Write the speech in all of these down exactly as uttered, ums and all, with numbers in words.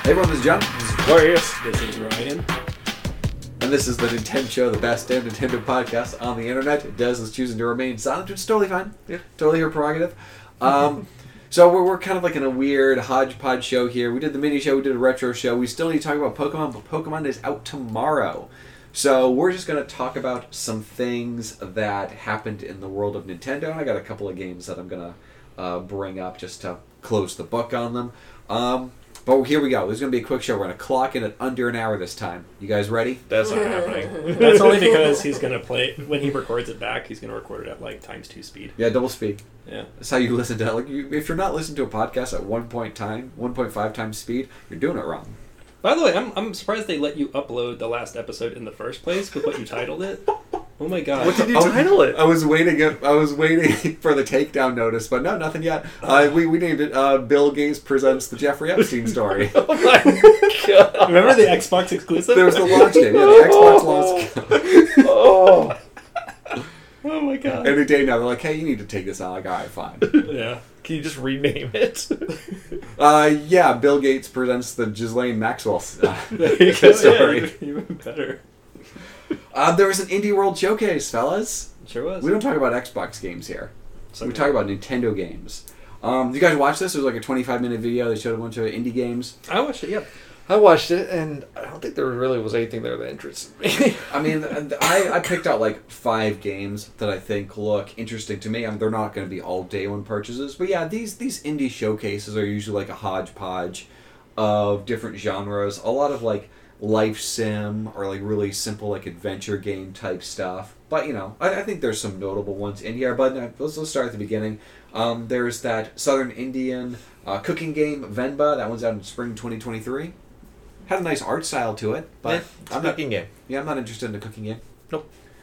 Hey everyone, this is John. This is Aquarius. This is Ryan. And this is the Nintendo Show, the best damn Nintendo podcast on the internet. Des is choosing to remain silent, which is totally fine. Yeah. Totally her prerogative. Um, so we're, we're kind of like in a weird hodgepodge show here. We did the mini show, we did a retro show. We still need to talk about Pokemon, but Pokemon is out tomorrow. So we're just going to talk about some things that happened in the world of Nintendo. I got a couple of games that I'm going to uh, bring up just to close the book on them. Um... But here we go. This is going to be a quick show. We're going to clock in at under an hour this time. You guys ready? That's not happening. That's only because he's going to play, when he records it back, he's going to record it at like times two speed. Yeah, double speed. Yeah. That's how you listen to it. Like, you, if you're not listening to a podcast at one point time, one point five times speed, you're doing it wrong. By the way, I'm I'm surprised they let you upload the last episode in the first place with what you titled it. Oh my god! What did you I, title it? I was waiting. I was waiting for the takedown notice, but no, nothing yet. Uh, we we named it uh, "Bill Gates presents the Jeffrey Epstein story." Oh my god! Remember the Xbox exclusive? There was the launch date. Yeah, the Xbox launch. Oh. Oh my god! Any day now, they're like, "Hey, you need to take this out." Like, all right, fine. Yeah. Can you just rename it? uh, yeah, Bill Gates presents the Ghislaine Maxwell uh, There you go. story. Yeah, even better. Uh, there was an Indie World Showcase, fellas. Sure was. We don't talk about Xbox games here. So we good. talk about Nintendo games. Um, you guys watch this? It was like a twenty-five minute video. They showed a bunch of indie games. I watched it. Yep. I watched it, and I don't think there really was anything there that interested me. I mean, I, I picked out like five games that I think look interesting to me. I mean, they're not going to be all day one purchases, but yeah, these these indie showcases are usually like a hodgepodge of different genres. A lot of like life sim or like really simple like adventure game type stuff. But you know, I, I think there's some notable ones in here. But uh, let's let's start at the beginning. Um, there's that Southern Indian uh, cooking game Venba. That one's out in spring twenty twenty-three. Had a nice art style to it, but Yeah, it's I'm a not, cooking game. Yeah, I'm not interested in a cooking game. Nope.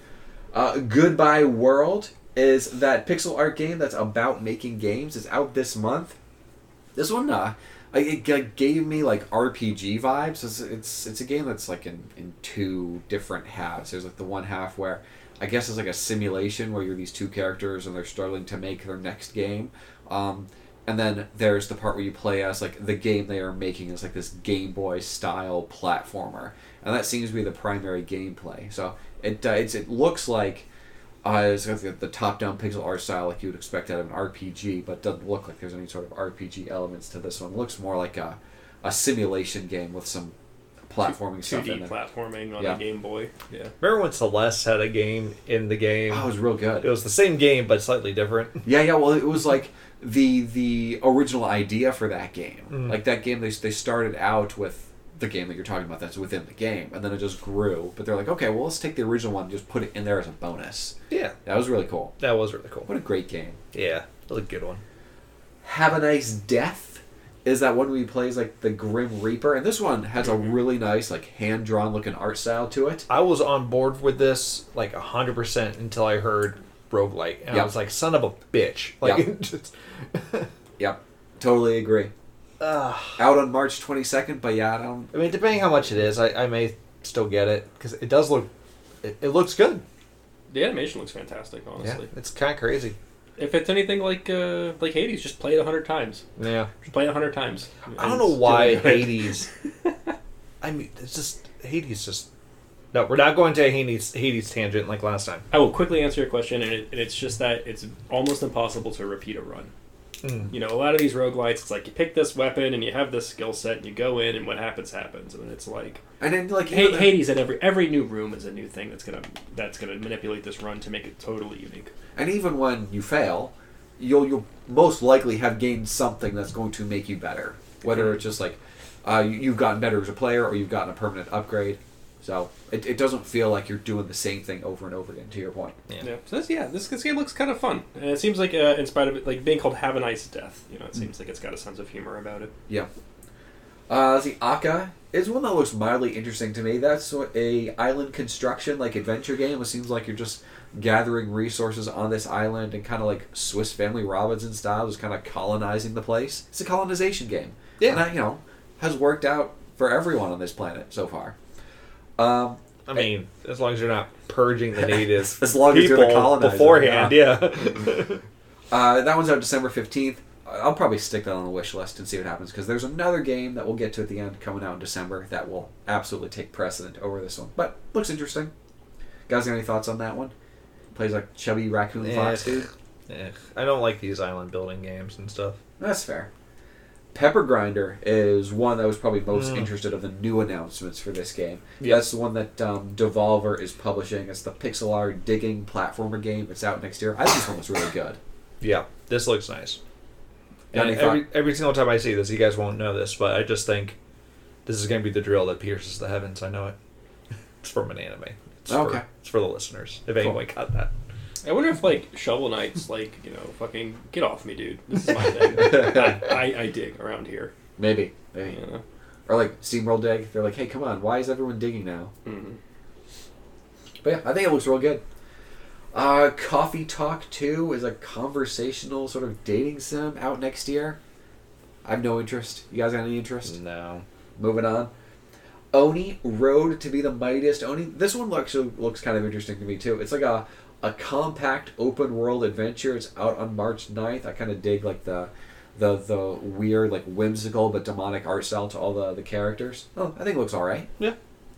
Uh, Goodbye World is that pixel art game that's about making games. It's out this month. This one, uh, it, it gave me like R P G vibes. It's it's, it's a game that's like in, in two different halves. There's like the one half where I guess it's like a simulation where you're these two characters and they're struggling to make their next game. Um, And then there's the part where you play as, like, the game they are making is, like, this Game Boy-style platformer. And that seems to be the primary gameplay. So it uh, it's, it looks like uh, it's got the, the top-down pixel art style like you would expect out of an R P G, but doesn't look like there's any sort of R P G elements to this one. It looks more like a, a simulation game with some platforming stuff two D in it. platforming on Yeah. the Game Boy. Yeah. Remember when Celeste had a game in the game? Oh, it was real good. It was the same game, but slightly different. Yeah, yeah. Well, it was like the the original idea for that game. Mm. Like that game, they they started out with the game that you're talking about that's within the game, and then it just grew. But they're like, okay, well, let's take the original one and just put it in there as a bonus. Yeah. That was really cool. That was really cool. What a great game. Yeah, that was a good one. Have a Nice Death is that one where he plays like the Grim Reaper, and this one has a really nice like hand drawn looking art style to it. I was on board with this like one hundred percent until I heard roguelike, and Yep. I was like, son of a bitch. Like, Yep. just... Yep, totally agree. uh, Out on March twenty-second, but yeah, I don't. I mean, depending how much it is, I, I may still get it, because it does look, it, it looks good. The animation looks fantastic, honestly. Yeah, it's kind of crazy. If it's anything like uh, like Hades, just play it a hundred times. Yeah. Just play it a hundred times. I don't know It's why really good. Hades. I mean, it's just Hades. Just no. We're not going to a Hades Hades tangent like last time. I will quickly answer your question, and, it, and it's just that it's almost impossible to repeat a run. Mm. You know, a lot of these roguelites, it's like you pick this weapon and you have this skill set, and you go in, and what happens happens, and it's like And then like H- Hades at every every new room is a new thing that's gonna that's gonna manipulate this run to make it totally unique. And even when you fail, you'll you'll most likely have gained something that's going to make you better. Whether it's just like uh, you- you've gotten better as a player or you've gotten a permanent upgrade. So it, it doesn't feel like you're doing the same thing over and over again, to your point. Yeah. Yeah. So this, yeah, this, this game looks kind of fun, and it seems like uh, in spite of it, like being called Have a Nice Death, you know, it seems like it's got a sense of humor about it. Yeah. Uh, the Aka is one that looks mildly interesting to me. That's a island construction like adventure game. It seems like you're just gathering resources on this island and kind of like Swiss Family Robinson style, just kind of colonizing the place. It's a colonization game. Yeah. And that, you know, has worked out for everyone on this planet so far. Um, I mean, as long as you're not purging the natives As long as you're people the colonizer, beforehand, yeah. uh, that one's out December fifteenth. I'll probably stick that on the wish list and see what happens, because there's another game that we'll get to at the end coming out in December that will absolutely take precedent over this one. But looks interesting. Guys, got any thoughts on that one? Plays like chubby raccoon fox dude. Eh, I don't like these island building games and stuff. That's fair. Pepper Grinder is one that was probably most Mm. interested of the new announcements for this game. Yep. That's the one that um, Devolver is publishing. It's the pixel art digging platformer game. It's out next year. I think this one was really good. Yeah, this looks nice. Got And any every, every single time I see this, you guys won't know this, but I just think this is going to be the drill that pierces the heavens. I know it. It's from an anime. It's Okay. For, it's for the listeners, if Cool. anyone got that. I wonder if like Shovel Knight's like, you know, fucking get off me, dude. This is my thing. I, I, I dig around here. Maybe. Maybe. You know? Or like SteamWorld Dig. They're like, hey, come on. Why is everyone digging now? Mm-hmm. But yeah, I think it looks real good. Uh, Coffee Talk two is a conversational sort of dating sim out next year. I have no interest. You guys got any interest? No. Moving on. Oni, Road to be the Mightiest Oni. This one actually looks kind of interesting to me too. It's like a a compact open world adventure. It's out on March ninth. I kind of dig like the the the weird, like whimsical but demonic art style to all the, the characters. Oh, I think it looks alright. Yeah.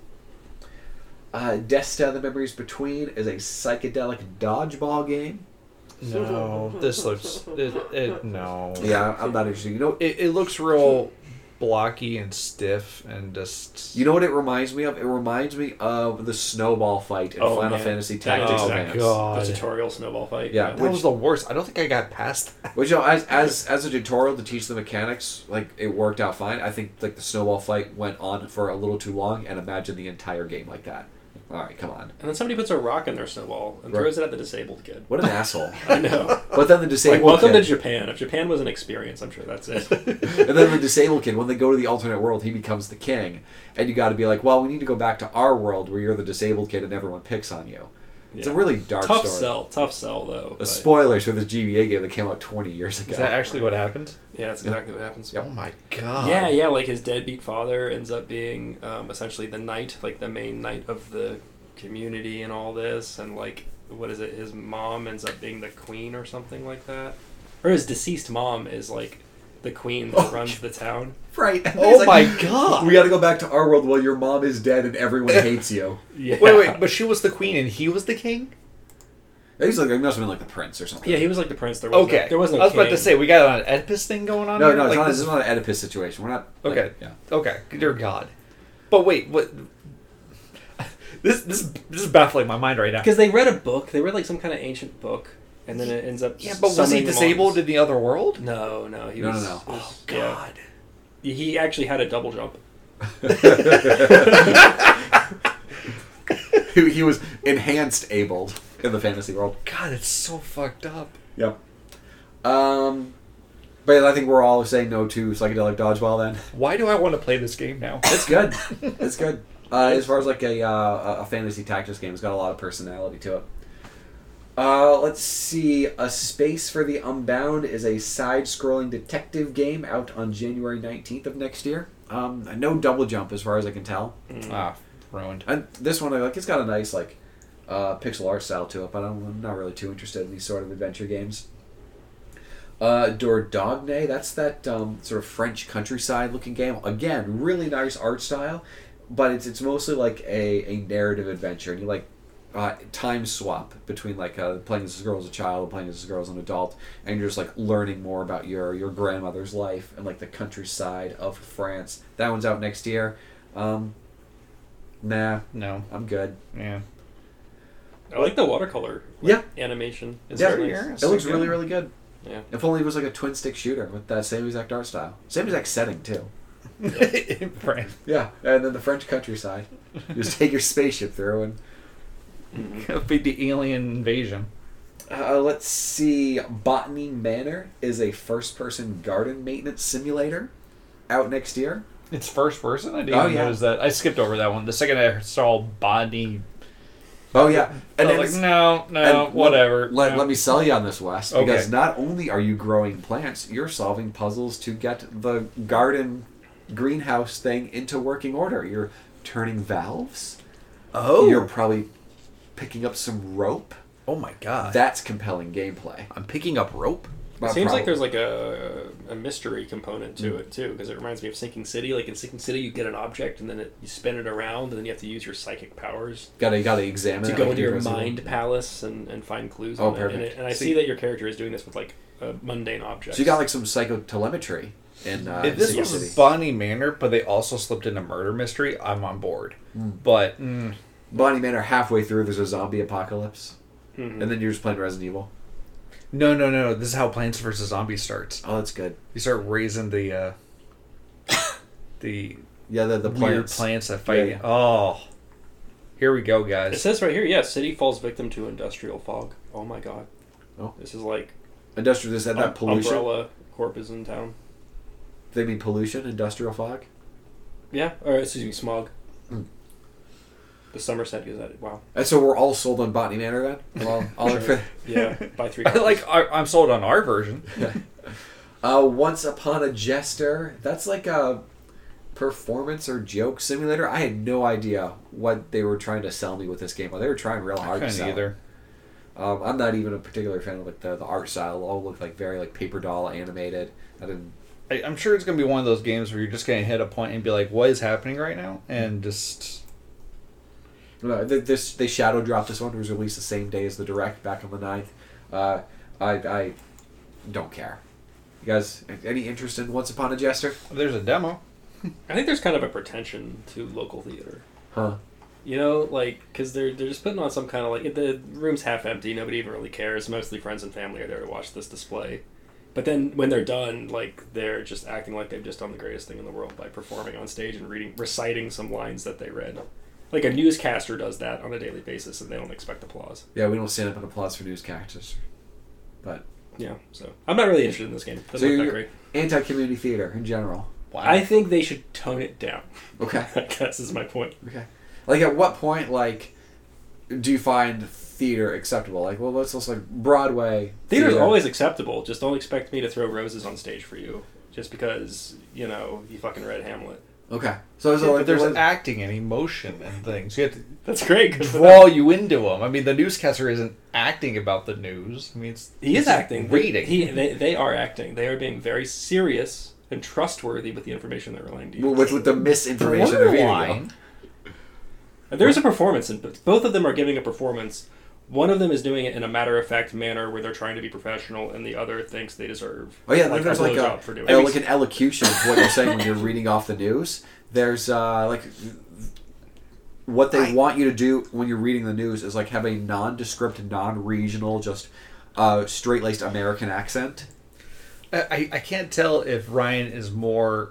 Uh, Desta, The Memories Between is a psychedelic dodgeball game. No. This looks... It, it, no. Yeah, I'm not interested. You know, It, it looks real blocky and stiff and just... you know what it reminds me of? It reminds me of the snowball fight in Oh, Final man. Fantasy That Tactics Oh, Advance. God. The tutorial snowball fight. Yeah. That which- was the worst. I don't think I got past that. Which, you know, as, as as a tutorial to teach the mechanics, like, it worked out fine. I think, like, the snowball fight went on for a little too long, and imagine the entire game like that. Alright, come on. And then somebody puts a rock in their snowball and Right. throws it at the disabled kid. What an asshole. I know. But then the Like, disabled welcome kid... to Japan. If Japan was an experience, I'm sure that's it. And then the disabled kid, when they go to the alternate world, he becomes the king. And you gotta be like, well, we need to go back to our world where you're the disabled kid and everyone picks on you. It's a Yeah. really dark Tough story. sell. Tough sell, though. The but- spoilers for this G B A game that came out twenty years ago. Is that actually what happened? Yeah, that's exactly what happens. Yep. Oh my god. Yeah, yeah, like his deadbeat father ends up being um, essentially the knight, like the main knight of the community and all this, and like, what is it, his mom ends up being the queen or something like that? Or his deceased mom is like the queen that Oh. runs the town. Right. And Oh he's like, my god. we gotta go back to our world while your mom is dead and everyone hates you. Yeah. Wait, wait, but she was the queen and he was the king? He's like, he must have been like the prince or something. Yeah, he was like the prince. There was Okay. no, there was no I was about king. to say, we got an Oedipus thing going on No, here? no, it's Like, not, this this is not an Oedipus situation. We're not. like- Okay. yeah. Okay, dear God. But wait, what? This this this is baffling my mind right now. Because they read a book, they read like some kind of ancient book, and then it ends up. Yeah, but was he summoning the disabled moms. in the other world? No, no, he No, was. no, no. he was- Oh yeah. God. He actually had a double jump. he, he was enhanced abled in the fantasy world. God, it's so fucked up. Yep. Um, but I think we're all saying no to psychedelic dodgeball. Then Why do I want to play this game now? it's good. It's good. Uh, as far as like a uh, a fantasy tactics game, it's got a lot of personality to it. Uh, let's see. A Space for the Unbound is a side-scrolling detective game out on January nineteenth of next year. Um, no double jump as far as I can tell. Ah, ruined. And this one, I like, it's got a nice like uh, pixel art style to it, but I'm, I'm not really too interested in these sort of adventure games. Uh, Dordogne, that's that um, sort of French countryside looking game. Again, really nice art style, but it's it's mostly like a, a narrative adventure, and you like uh, time swap between like uh, playing as a girl as a child and playing as a girl as an adult, and you're just like learning more about your your grandmother's life and like the countryside of France. That one's out next year. Um, nah, No. I'm good. Yeah. I like the watercolor like, Yeah. animation. It's Yeah, really yeah. nice. It looks good. really, really good. Yeah. If only it was like a twin stick shooter with that same exact art style. Same exact setting, too. Right. Yeah, and then the French countryside. You just take your spaceship through and... It'll be the alien invasion. Uh, let's see. Botany Manor is a first-person garden maintenance simulator out next year. It's first person? I didn't Oh, even yeah. notice that. I skipped over that one. The second I saw Botany... Oh, yeah. And then I was it's- like, no, no, and whatever. Let, no. let me sell you on this, Wes. Okay. Because not only are you growing plants, you're solving puzzles to get the garden greenhouse thing into working order. You're turning valves. Oh. You're probably picking up some rope. Oh my god. That's compelling gameplay. I'm picking up rope? It seems like there's like a, a mystery component to Mm. it too, because it reminds me of Sinking City. Like in Sinking City, you get an object and then it, you spin it around, and then you have to use your psychic powers Gotta gotta examine to it go like into your Resident mind Evil. palace and, and find clues. Oh, on it. And, perfect. it, and I See- see that your character is doing this with like a mundane objects. So you got like some psychotelemetry in uh, If this Sinking was City. Bonnie Manor, but they also slipped in a murder mystery, I'm on board. Mm. But mm, Bonnie Manor, halfway through, there's a zombie apocalypse, Mhm. and then you're just playing Resident Evil. no, no, no. This is how Plants vs Zombies starts. Oh, that's good. You start raising the uh, the Yeah, the the weird plants. plants that fight. Yeah, yeah. Oh, here we go, It guys. says right here, yeah, city falls victim to industrial fog. Oh my god. Oh. This is like Industrial. Is that um, not pollution? Umbrella Corp is in town. They mean pollution, industrial fog. Yeah, or excuse me, smog. Hmm. The Somerset Gazette. Wow. And so we're all sold on Botany Manor then. Well, all in for- Yeah, buy three. I copies. like. I, I'm sold on our version. uh, Once Upon a Jester. That's like a performance or joke simulator. I had no idea what they were trying to sell me with this game. Well, they were trying real I hard to couldn't sell. either. Um, I'm not even a particular fan of like the, the art style. It all looked like very like paper doll animated. I didn't. I, I'm sure it's gonna be one of those games where you're just gonna hit a point and be like, "What is happening right now?" And just No, th- this they shadow dropped this one. It was released the same day as the direct back on the ninth. Uh, I I don't care. You guys, any interest in Once Upon a Jester? there's a demo. I think there's kind of a pretension to local theater. Huh? You know, like, because they're, they're just putting on some kind of, like, the room's half empty, nobody even really cares, mostly friends and family are there to watch this display. But then when they're done, like, they're just acting like they've just done the greatest thing in the world by performing on stage and reading, reciting some lines that they read. Like, a newscaster does that on a daily basis, and they don't expect applause. Yeah, we don't stand up and applause for newscasters. But Yeah, so I'm not really interested in this game. Doesn't So look that you're- great. anti-community theater in general. Wow. I think they should tone it down. Okay. I guess is my point. Okay. Like, at what point, like, do you find theater acceptable? Like, well, let's let's like Broadway. Theater's theater. always acceptable. Just don't expect me to throw roses on stage for you. Just because, you know, you fucking read Hamlet. Okay. So, so Yeah, like, but there's what- acting and emotion and things. You have to That's great. Good for draw them. you into them. I mean, the newscaster isn't acting about the news. I mean, it's, He is it's acting. reading. He, they, they are acting. They are being very serious and trustworthy with the information they're relaying to you. with with the misinformation they're feeding you. Borderline. And there's a performance, and both of them are giving a performance. One of them is doing it in a matter-of-fact manner where they're trying to be professional, and the other thinks they deserve Oh yeah, like, there's a like a blowjob for doing uh, it. like an elocution of what you're saying when you're reading off the news. There's uh like what they I- want you to do when you're reading the news is like have a nondescript, non-regional, just uh, straight-laced American accent. I, I can't tell if Ryan is more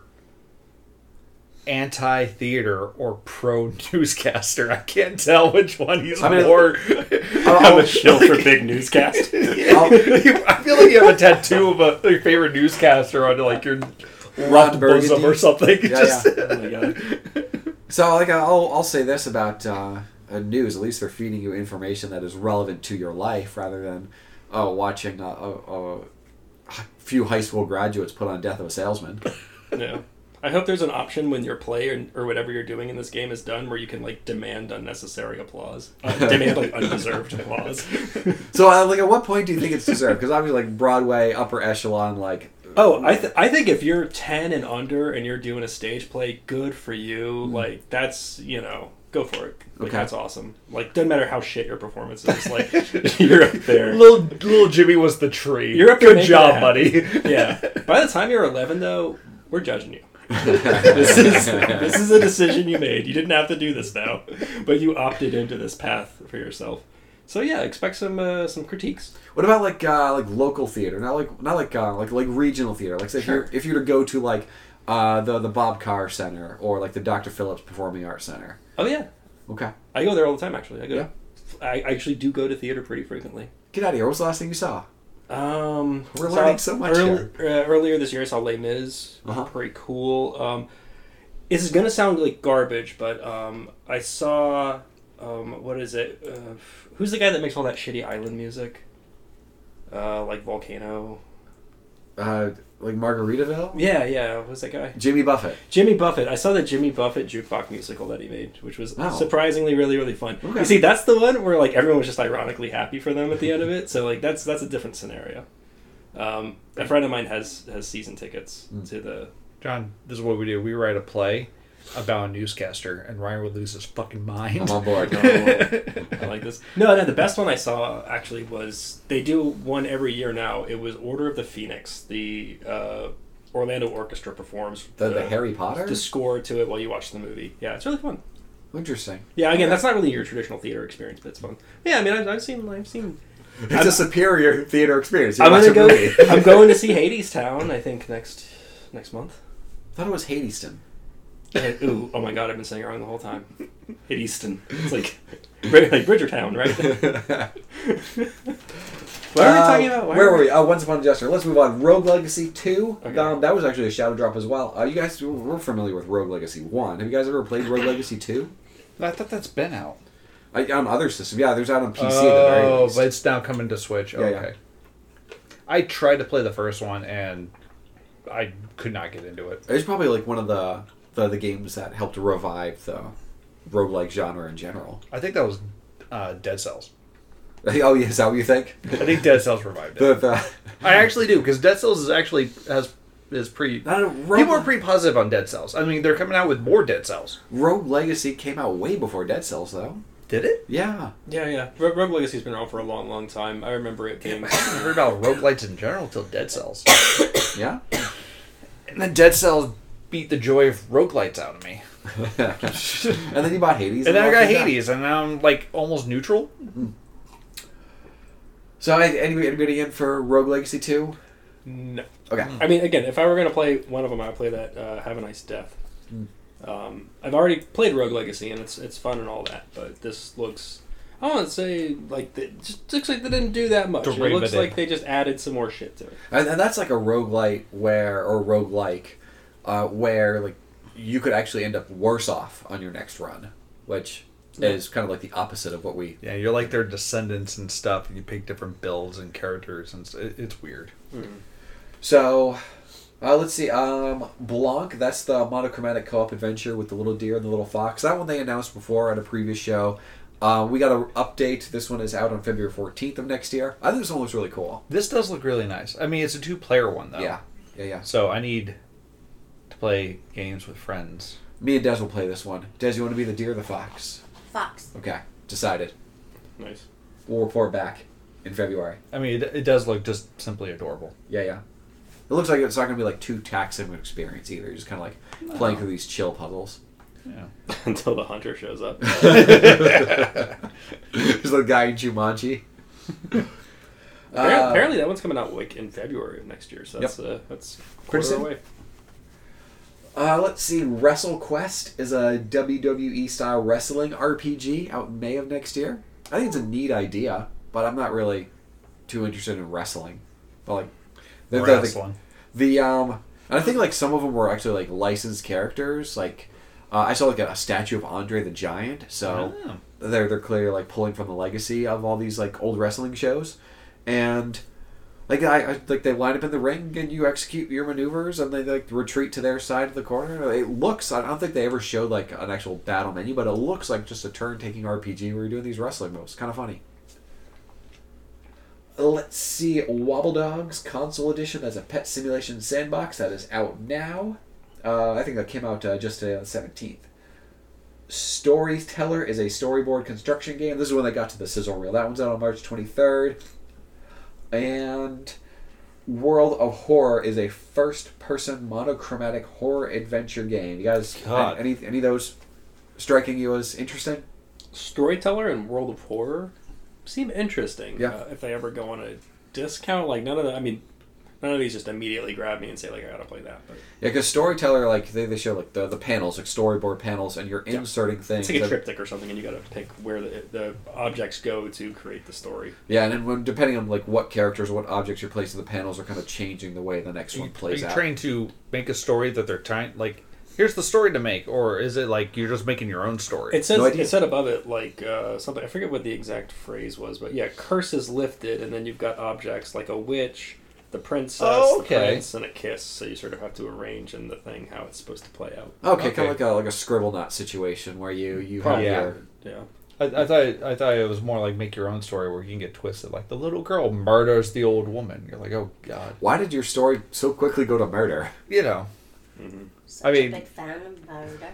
anti-theater or pro-newscaster. I can't tell which one he's I mean, more. I'll- I'm a shill for big newscast. I feel like you have a tattoo of a, your favorite newscaster on like your Ron left bosom Burgundy. or something. Yeah, Just- yeah. Oh my god. So like I'll I'll say this about uh, uh, news. At least they're feeding you information that is relevant to your life, rather than oh watching a, a, a few high school graduates put on Death of a Salesman. Yeah. I hope there's an option when your play or, or whatever you're doing in this game is done where you can like demand unnecessary applause, uh, demand like undeserved applause. So uh, like at what point do you think it's deserved? Because obviously like Broadway upper echelon like. Oh, I th- I think if you're ten and under and you're doing a stage play, good for you. Like that's you know, go for it. Like, Okay. That's awesome. Like doesn't matter how shit your performance is. Like you're up there. little little Jimmy was the tree. You're up there Good making job, it buddy. Yeah. By the time you're eleven, though, we're judging you. this is this is a decision you made. You didn't have to do this now, but you opted into this path for yourself. So yeah, expect some uh, some critiques. What about like uh, like local theater? Not like not like uh, like like regional theater. Like say Sure. if you're if you were to go to like uh, the the Bob Carr Center or like the Doctor Phillips Performing Arts Center. Oh yeah, Okay, I go there all the time. Actually, I go. Yeah. I actually do go to theater pretty frequently. get out of here. What was the last thing you saw? Um, We're saw- learning so much earl- uh, earlier this year, I saw Les Mis. Uh-huh. Pretty cool. Um, this is gonna sound like garbage, but um, I saw um, what is it? Uh, who's the guy that makes all that shitty island music? Uh, like Volcano. Uh, like Margaritaville. Yeah, yeah. Who's that guy? Jimmy Buffett. Jimmy Buffett. I saw the Jimmy Buffett jukebox musical that he made, which was Oh. surprisingly really, really fun. Okay. You see, that's the one where like everyone was just ironically happy for them at the end of it. So like that's that's a different scenario. Um, a friend of mine has has season tickets Mm. to the. John, this is what we do. We write a play about a newscaster, and Ryan would lose his fucking mind. I'm on board. I like this. No, no, the best one I saw actually was they do one every year now. It was Order of the Phoenix. The uh, Orlando Orchestra performs The, the Harry Potter? the score to it while you watch the movie. Yeah, it's really fun. Interesting. Yeah, again, that's not really your traditional theater experience, but it's fun. Yeah, I mean, I've, I've seen, I've seen. It's I'm, a superior theater experience. You I'm watch gonna a go. movie. I'm going to see Hades Town. I think next next month. I thought it was Hadeston. Uh, ooh, oh my god, I've been saying it wrong the whole time. Hadeston. It's like like Bridgertown, right? What are we Uh, talking about? Why Where are were we? Oh, Once Upon a Jester. Let's move on. Rogue Legacy two. Okay. Um, that was actually a shadow drop as well. Uh, you guys were familiar with Rogue Legacy one. Have you guys ever played Rogue Legacy two? I thought that's been out. I, on other systems. Yeah, there's out on P C at the very Oh, least. but it's now coming to Switch. Yeah, Okay. I tried to play the first one, and I could not get into it. It's probably like one of the, the, the games that helped revive the roguelike genre in general. I think that was uh, Dead Cells. Oh, yeah, is that what you think? I think Dead Cells revived it. the, the, I actually do, because Dead Cells is actually has is pretty. not a rogue, People are pretty positive on Dead Cells. I mean, they're coming out with more Dead Cells. Rogue Legacy came out way before Dead Cells, though. Did it? Yeah. Yeah, yeah. Rogue, Rogue Legacy's been around for a long, long time. I remember it being. I haven't heard about roguelites in general until Dead Cells. Yeah? And then Dead Cells beat the joy of roguelites out of me. And then you bought Hades. And then I what got did that? Hades, and now I'm like almost neutral. So, anybody, anybody in for Rogue Legacy two? No. Okay. I mean, again, if I were going to play one of them, I'd play that uh, Have a Nice Death. Mm. Um, I've already played Rogue Legacy, and it's it's fun and all that, but this looks... I want to say, like, they, it just looks like they didn't do that much. It looks Derivative. like they just added some more shit to it. And, and that's like a roguelite where, or roguelike, uh, where, like, you could actually end up worse off on your next run, which Yeah. is kind of like the opposite of what we... Yeah, you're like their descendants and stuff. And you pick different builds and characters, and it, it's weird. Mm. So, uh, let's see. Um, Blanc, that's the monochromatic co-op adventure with the little deer and the little fox. That one they announced before on a previous show. Uh, we got an update. This one is out on February fourteenth of next year. I think this one looks really cool. This does look really nice. I mean, it's a two-player one though. Yeah. Yeah, yeah. So I need to play games with friends. Me and Des will play this one. Des, you want to be the deer or the fox? Fox. Okay. Decided. Nice. We'll report back in February. I mean, it, it does look just simply adorable. Yeah, yeah. It looks like it's not going to be like too taxing of an experience either. You're just kind of like playing No. through these chill puzzles. Yeah. Until the hunter shows up. Just the guy in Jumanji. Apparently, Uh, apparently that one's coming out like in February of next year, so that's uh, that's Pretty quarter soon. away. Uh, let's see. WrestleQuest is a W W E style wrestling R P G out in May of next year. I think it's a neat idea, but I'm not really too interested in wrestling. But like the the, the, Wrestling. the um, and I think like some of them were actually like licensed characters. Like uh, I saw like a, a statue of Andre the Giant, so Oh. they're they're clearly like pulling from the legacy of all these like old wrestling shows, and like I, I like they line up in the ring and you execute your maneuvers and they like retreat to their side of the corner. It looks I don't think they ever showed like an actual battle menu, but it looks like just a turn taking R P G where you're doing these wrestling moves. Kind of funny. Let's see, Wobble Dogs Console Edition as a pet simulation sandbox that is out now. Uh, I think that came out uh, just today on the seventeenth. Storyteller is a storyboard construction game. This is when they got to the sizzle reel. That one's out on March twenty-third. And World of Horror is a first-person monochromatic horror adventure game. You guys, God. any any of those striking you as interesting? Storyteller and World of Horror seem interesting. Yeah. Uh, if they ever go on a discount, like none of the, I mean, none of these just immediately grab me and say like I gotta play that. But Yeah, because Storyteller, like they, they show like the, the panels, like storyboard panels, and you're Yeah. inserting things. it's like a that- triptych or something, and you gotta pick where the the objects go to create the story. Yeah, and then when, depending on like what characters or what objects you're placing, the panels are kind of changing the way the next Are one you, are plays you out. trying to make a story that they're trying like? Here's the story to make, or is it like you're just making your own story? It says No idea. it said above it like uh, something. I forget what the exact phrase was, but yeah, curse is lifted, and then you've got objects like a witch, the princess, Oh, the okay. prince, and a kiss. So you sort of have to arrange in the thing how it's supposed to play out. Okay, Okay. kind of like a like a scribble knot situation where you you have Yeah. your Yeah. I, I thought I thought it was more like make your own story where you can get twisted. Like the little girl murders the old woman. You're like, oh god. Why did your story so quickly go to murder? You know. Mm-hmm. Such I mean- a big fan of murder.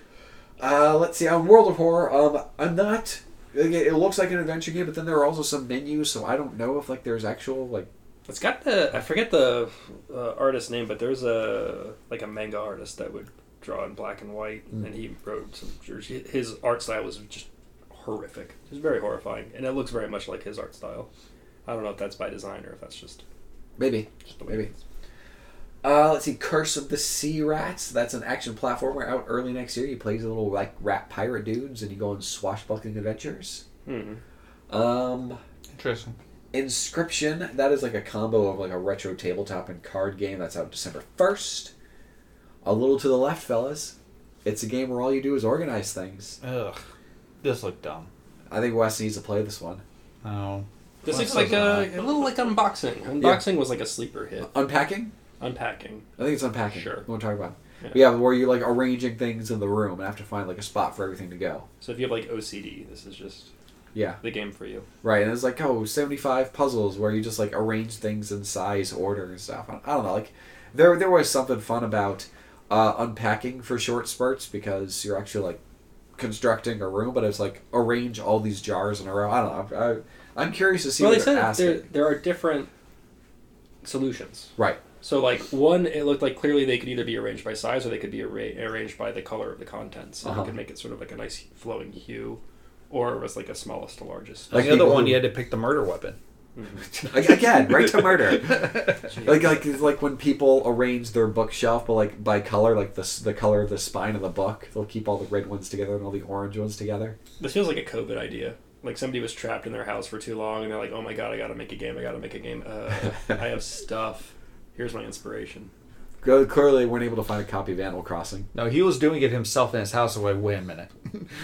Uh, let's see. On World of Horror, um, I'm not. It it looks like an adventure game, but then there are also some menus, so I don't know if like there's actual like. It's got the I forget the uh, artist's name, but there's a like a manga artist that would draw in black and white, Mm. and he wrote some. His art style was just horrific. It was very horrifying, and it looks very much like his art style. I don't know if that's by design or if that's just, Maybe. just the way Maybe. it is. Uh, let's see. Curse of the Sea Rats. That's an action platformer out early next year. You play as little like rat pirate dudes, and you go on swashbuckling adventures. Mm-hmm. Um, Interesting. Inscription. That is like a combo of like a retro tabletop and card game. That's out December first. A little to the left, fellas. It's a game where all you do is organize things. Ugh. This looked dumb. I think Wes needs to play this one. Oh. This Well, looks so like a, is a little like unboxing. Unboxing was like a sleeper hit. Unpacking? Unpacking. I think it's unpacking. Sure. We want to talk about. Yeah. Yeah. yeah, where you're like arranging things in the room and have to find like a spot for everything to go. So if you have like O C D, this is just Yeah. the game for you. Right, and it's like, oh, seventy-five puzzles where you just like arrange things in size, order, and stuff. I I don't know, like there there was something fun about uh, unpacking for short spurts because you're actually like constructing a room, but it's like arrange all these jars in a row. I don't know. I, I'm curious to see Well, what they they're said asking. there there are different solutions. Right. So like one, it looked like clearly they could either be arranged by size or they could be arra- arranged by the color of the contents. And Uh-huh. you could make it sort of like a nice flowing hue, or it was like a smallest to largest. Like Like the other people one, who- you had to pick the murder weapon. Mhm. Like, again, right to murder. Like like like when people arrange their bookshelf, but like by color, like the s- the color of the spine of the book, they'll keep all the red ones together and all the orange ones together. This feels like a COVID idea. Like somebody was trapped in their house for too long, and they're like, "Oh my god, I gotta make a game! I gotta make a game! Uh, I have stuff. Here's my inspiration." Go- Clearly, they weren't able to find a copy of Animal Crossing. No, he was doing it himself in his house. So like, wait a minute.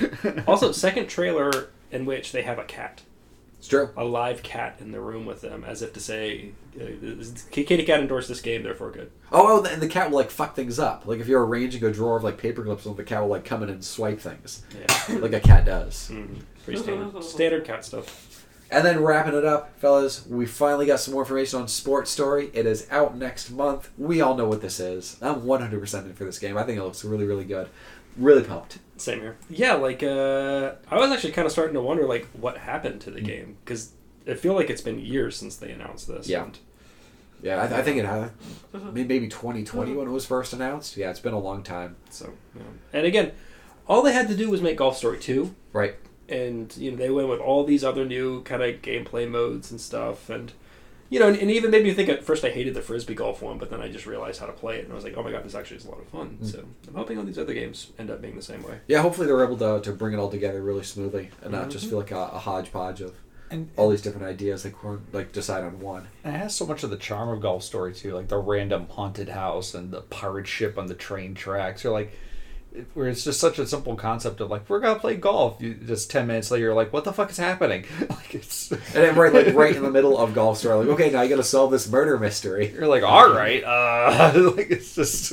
Also, second trailer in which they have a cat, It's true. a live cat in the room with them, as if to say, uh, this- "Kitty Cat endorsed this game, therefore good." Oh, oh, and the cat will like fuck things up. Like if you're arranging a drawer of like paper clips, the cat will like come in and swipe things, Yeah, like a cat does. mm, pretty standard, standard cat stuff. And then wrapping it up, fellas, we finally got some more information on Sports Story. It is out next month. We all know what this is. I'm one hundred percent in for this game. I think it looks really, really good. Really pumped. Same here. Yeah, like uh, I was actually kind of starting to wonder like what happened to the game because I feel like it's been years since they announced this. Yeah. and- Yeah, I, I think it had maybe twenty twenty when it was first announced. Yeah, it's been a long time. So, yeah. And again, all they had to do was make Golf Story two, Right. and you know they went with all these other new kind of gameplay modes and stuff, and you know, and, and even made me think at first I hated the frisbee golf one, but then I just realized how to play it, and I was like, oh my god, this actually is a lot of fun. Mm. So I'm hoping all these other games end up being the same way. Yeah, hopefully they're able to, to bring it all together really smoothly and not just Mhm. feel like a, a hodgepodge of And all these different ideas. Like, like decide on one. And it has so much of the charm of Golf Story too, like the random haunted house and the pirate ship on the train tracks. You're like, where it's just such a simple concept of like we're gonna play golf. You, just ten minutes later, you're like, what the fuck is happening? Like it's And then right, like right in the middle of Golf Story, like, okay, now you got to solve this murder mystery. you're like, all right, uh, like it's just.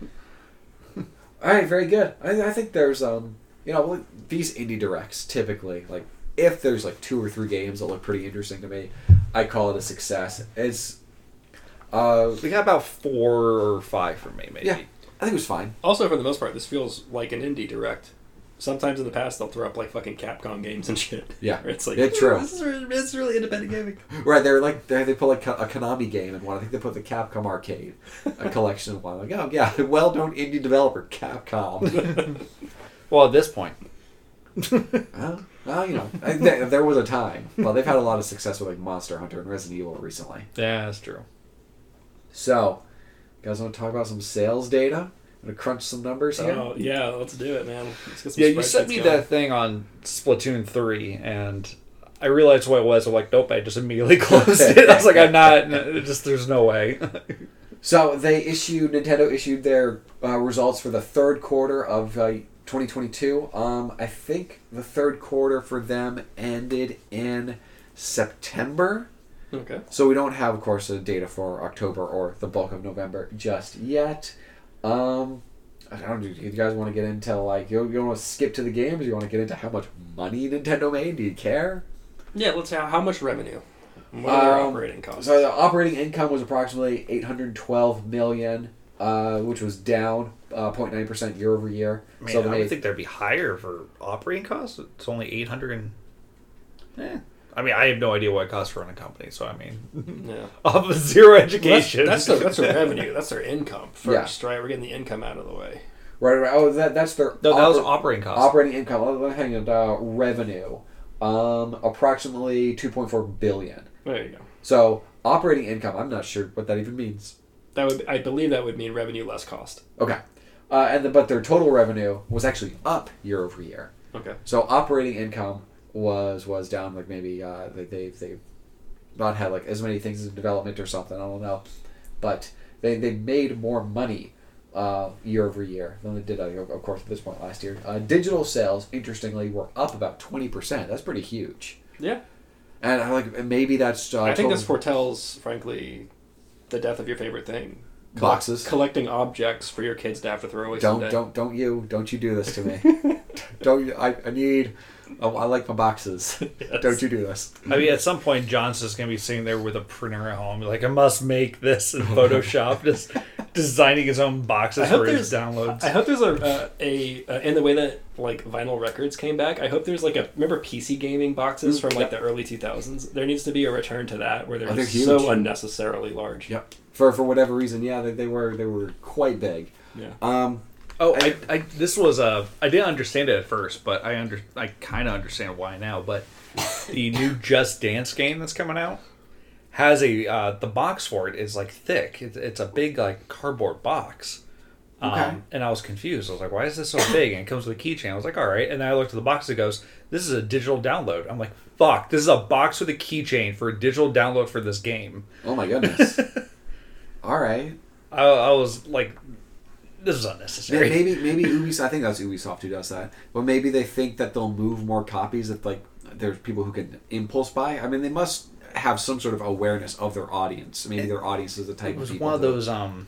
All right, very good. I, I think there's um, you know, like, these indie directs typically like if there's like two or three games that look pretty interesting to me, I call it a success. It's uh, We got about four or five for me, maybe. yeah, I think it was fine. Also, for the most part, this feels like an indie direct. Sometimes in the past, they'll throw up like fucking Capcom games and shit. Yeah. Where it's like, Yeah, true. This is really, this is really independent gaming. Right, they're like they they put like a Konami game in one. I think they put the Capcom arcade a collection in one. Like, oh yeah, well known indie developer Capcom. Well, at this point, well, well, you know, I- there, there was a time. Well, they've had a lot of success with like Monster Hunter and Resident Evil recently. yeah, that's true. So, you guys want to talk about some sales data? I'm gonna crunch some numbers here. Oh yeah, let's do it, man. Let's get some Yeah, you sent spreadsheets me going. that thing on Splatoon three, and I realized what it was. I'm like, nope, I just immediately closed it. I was like, I'm not. It just there's no way. So they issued Nintendo issued their uh, results for the third quarter of uh, twenty twenty-two. Um, I think the third quarter for them ended in September. Okay. So we don't have, of course, the data for October or the bulk of November just yet. Um, I don't know. Do you guys want to get into like you, you want to skip to the games? Or you want to get into how much money Nintendo made? Do you care? Yeah, let's how how much revenue? What are their Um, operating costs? So the operating income was approximately eight hundred twelve million, uh, which was down uh, zero point nine percent year over year. Man, So I they would made, think there'd be higher for operating costs. It's only eight hundred and. Eh. I mean, I have no idea what it costs to run a company, so I mean, yeah. off of zero Well, that's education. that's their, that's their revenue. That's their income first, right? We're getting the income out of the way. right, right. Oh, that that's their no, that was oper- operating costs. operating income. Oh, hang on, uh, revenue, um, approximately two point four billion. There you go. So operating income, I'm not sure what that even means. That would I believe that would mean revenue less cost. Okay, uh, and the, but their total revenue was actually up year over year. Okay. So operating income was was down like maybe uh, they they've they've not had like as many things in development or something. I don't know, but they they made more money uh, year over year than they did uh, of course at this point last year. Uh, digital sales, interestingly, were up about twenty percent. That's pretty huge. Yeah. And I like maybe that's uh, I think total- this foretells, frankly, the death of your favorite thing. Boxes. Collecting objects for your kids to have to throw away Don't someday. don't don't you don't you do this to me. don't you, I I need oh, I like my boxes. Yes. Don't you do this. I mean, at some point, John's just gonna be sitting there with a printer at home, like I must make this in Photoshop, just designing his own boxes I hope for his there's- downloads. I hope there's a uh, a uh, in the way that like vinyl records came back. I hope there's like a remember P C gaming boxes from like the early two thousands. There needs to be a return to that where they're, Oh, they're just so huge. unnecessarily large. Yep. For for whatever reason, yeah, they, they were they were quite big. Yeah. Um, Oh, I, I this was uh, I didn't understand it at first, but I under I kind of understand why now. But the new Just Dance game that's coming out has a uh, the box for it is like thick. It's, it's a big like cardboard box. Um, Okay. And I was confused. I was like, why is this so big? And it comes with a keychain. I was like, all right. And then I looked at the box. It goes, this is a digital download. I'm like, fuck. This is a box with a keychain for a digital download for this game. oh my goodness. All right. I, I was like, this is unnecessary. Maybe maybe Ubisoft. I think that's Ubisoft who does that. But maybe they think that they'll move more copies if like there's people who can impulse buy. I mean, they must have some sort of awareness of their audience. Maybe their audience is the type It was of people. one of who- those um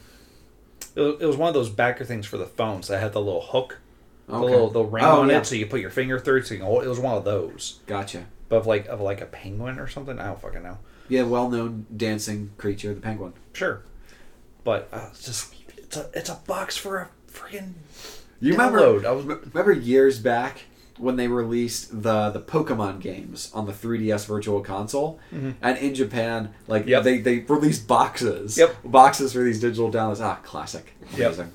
it was, it was one of those backer things for the phones that had the little hook, the Okay. little the ring Oh, on yeah. it, so you put your finger through it. So you can hold, it was one of those, Gotcha. but of like of like a penguin or something. I don't fucking know. Yeah, well-known dancing creature, the penguin. Sure, but uh, it's just it's a it's a box for a friggin' You remember? download. I was Remember years back when they released the the Pokemon games on the three D S Virtual Console, Mhm. and in Japan, like Yep. they they released boxes, Yep. boxes for these digital downloads. Ah, classic, Yep. amazing.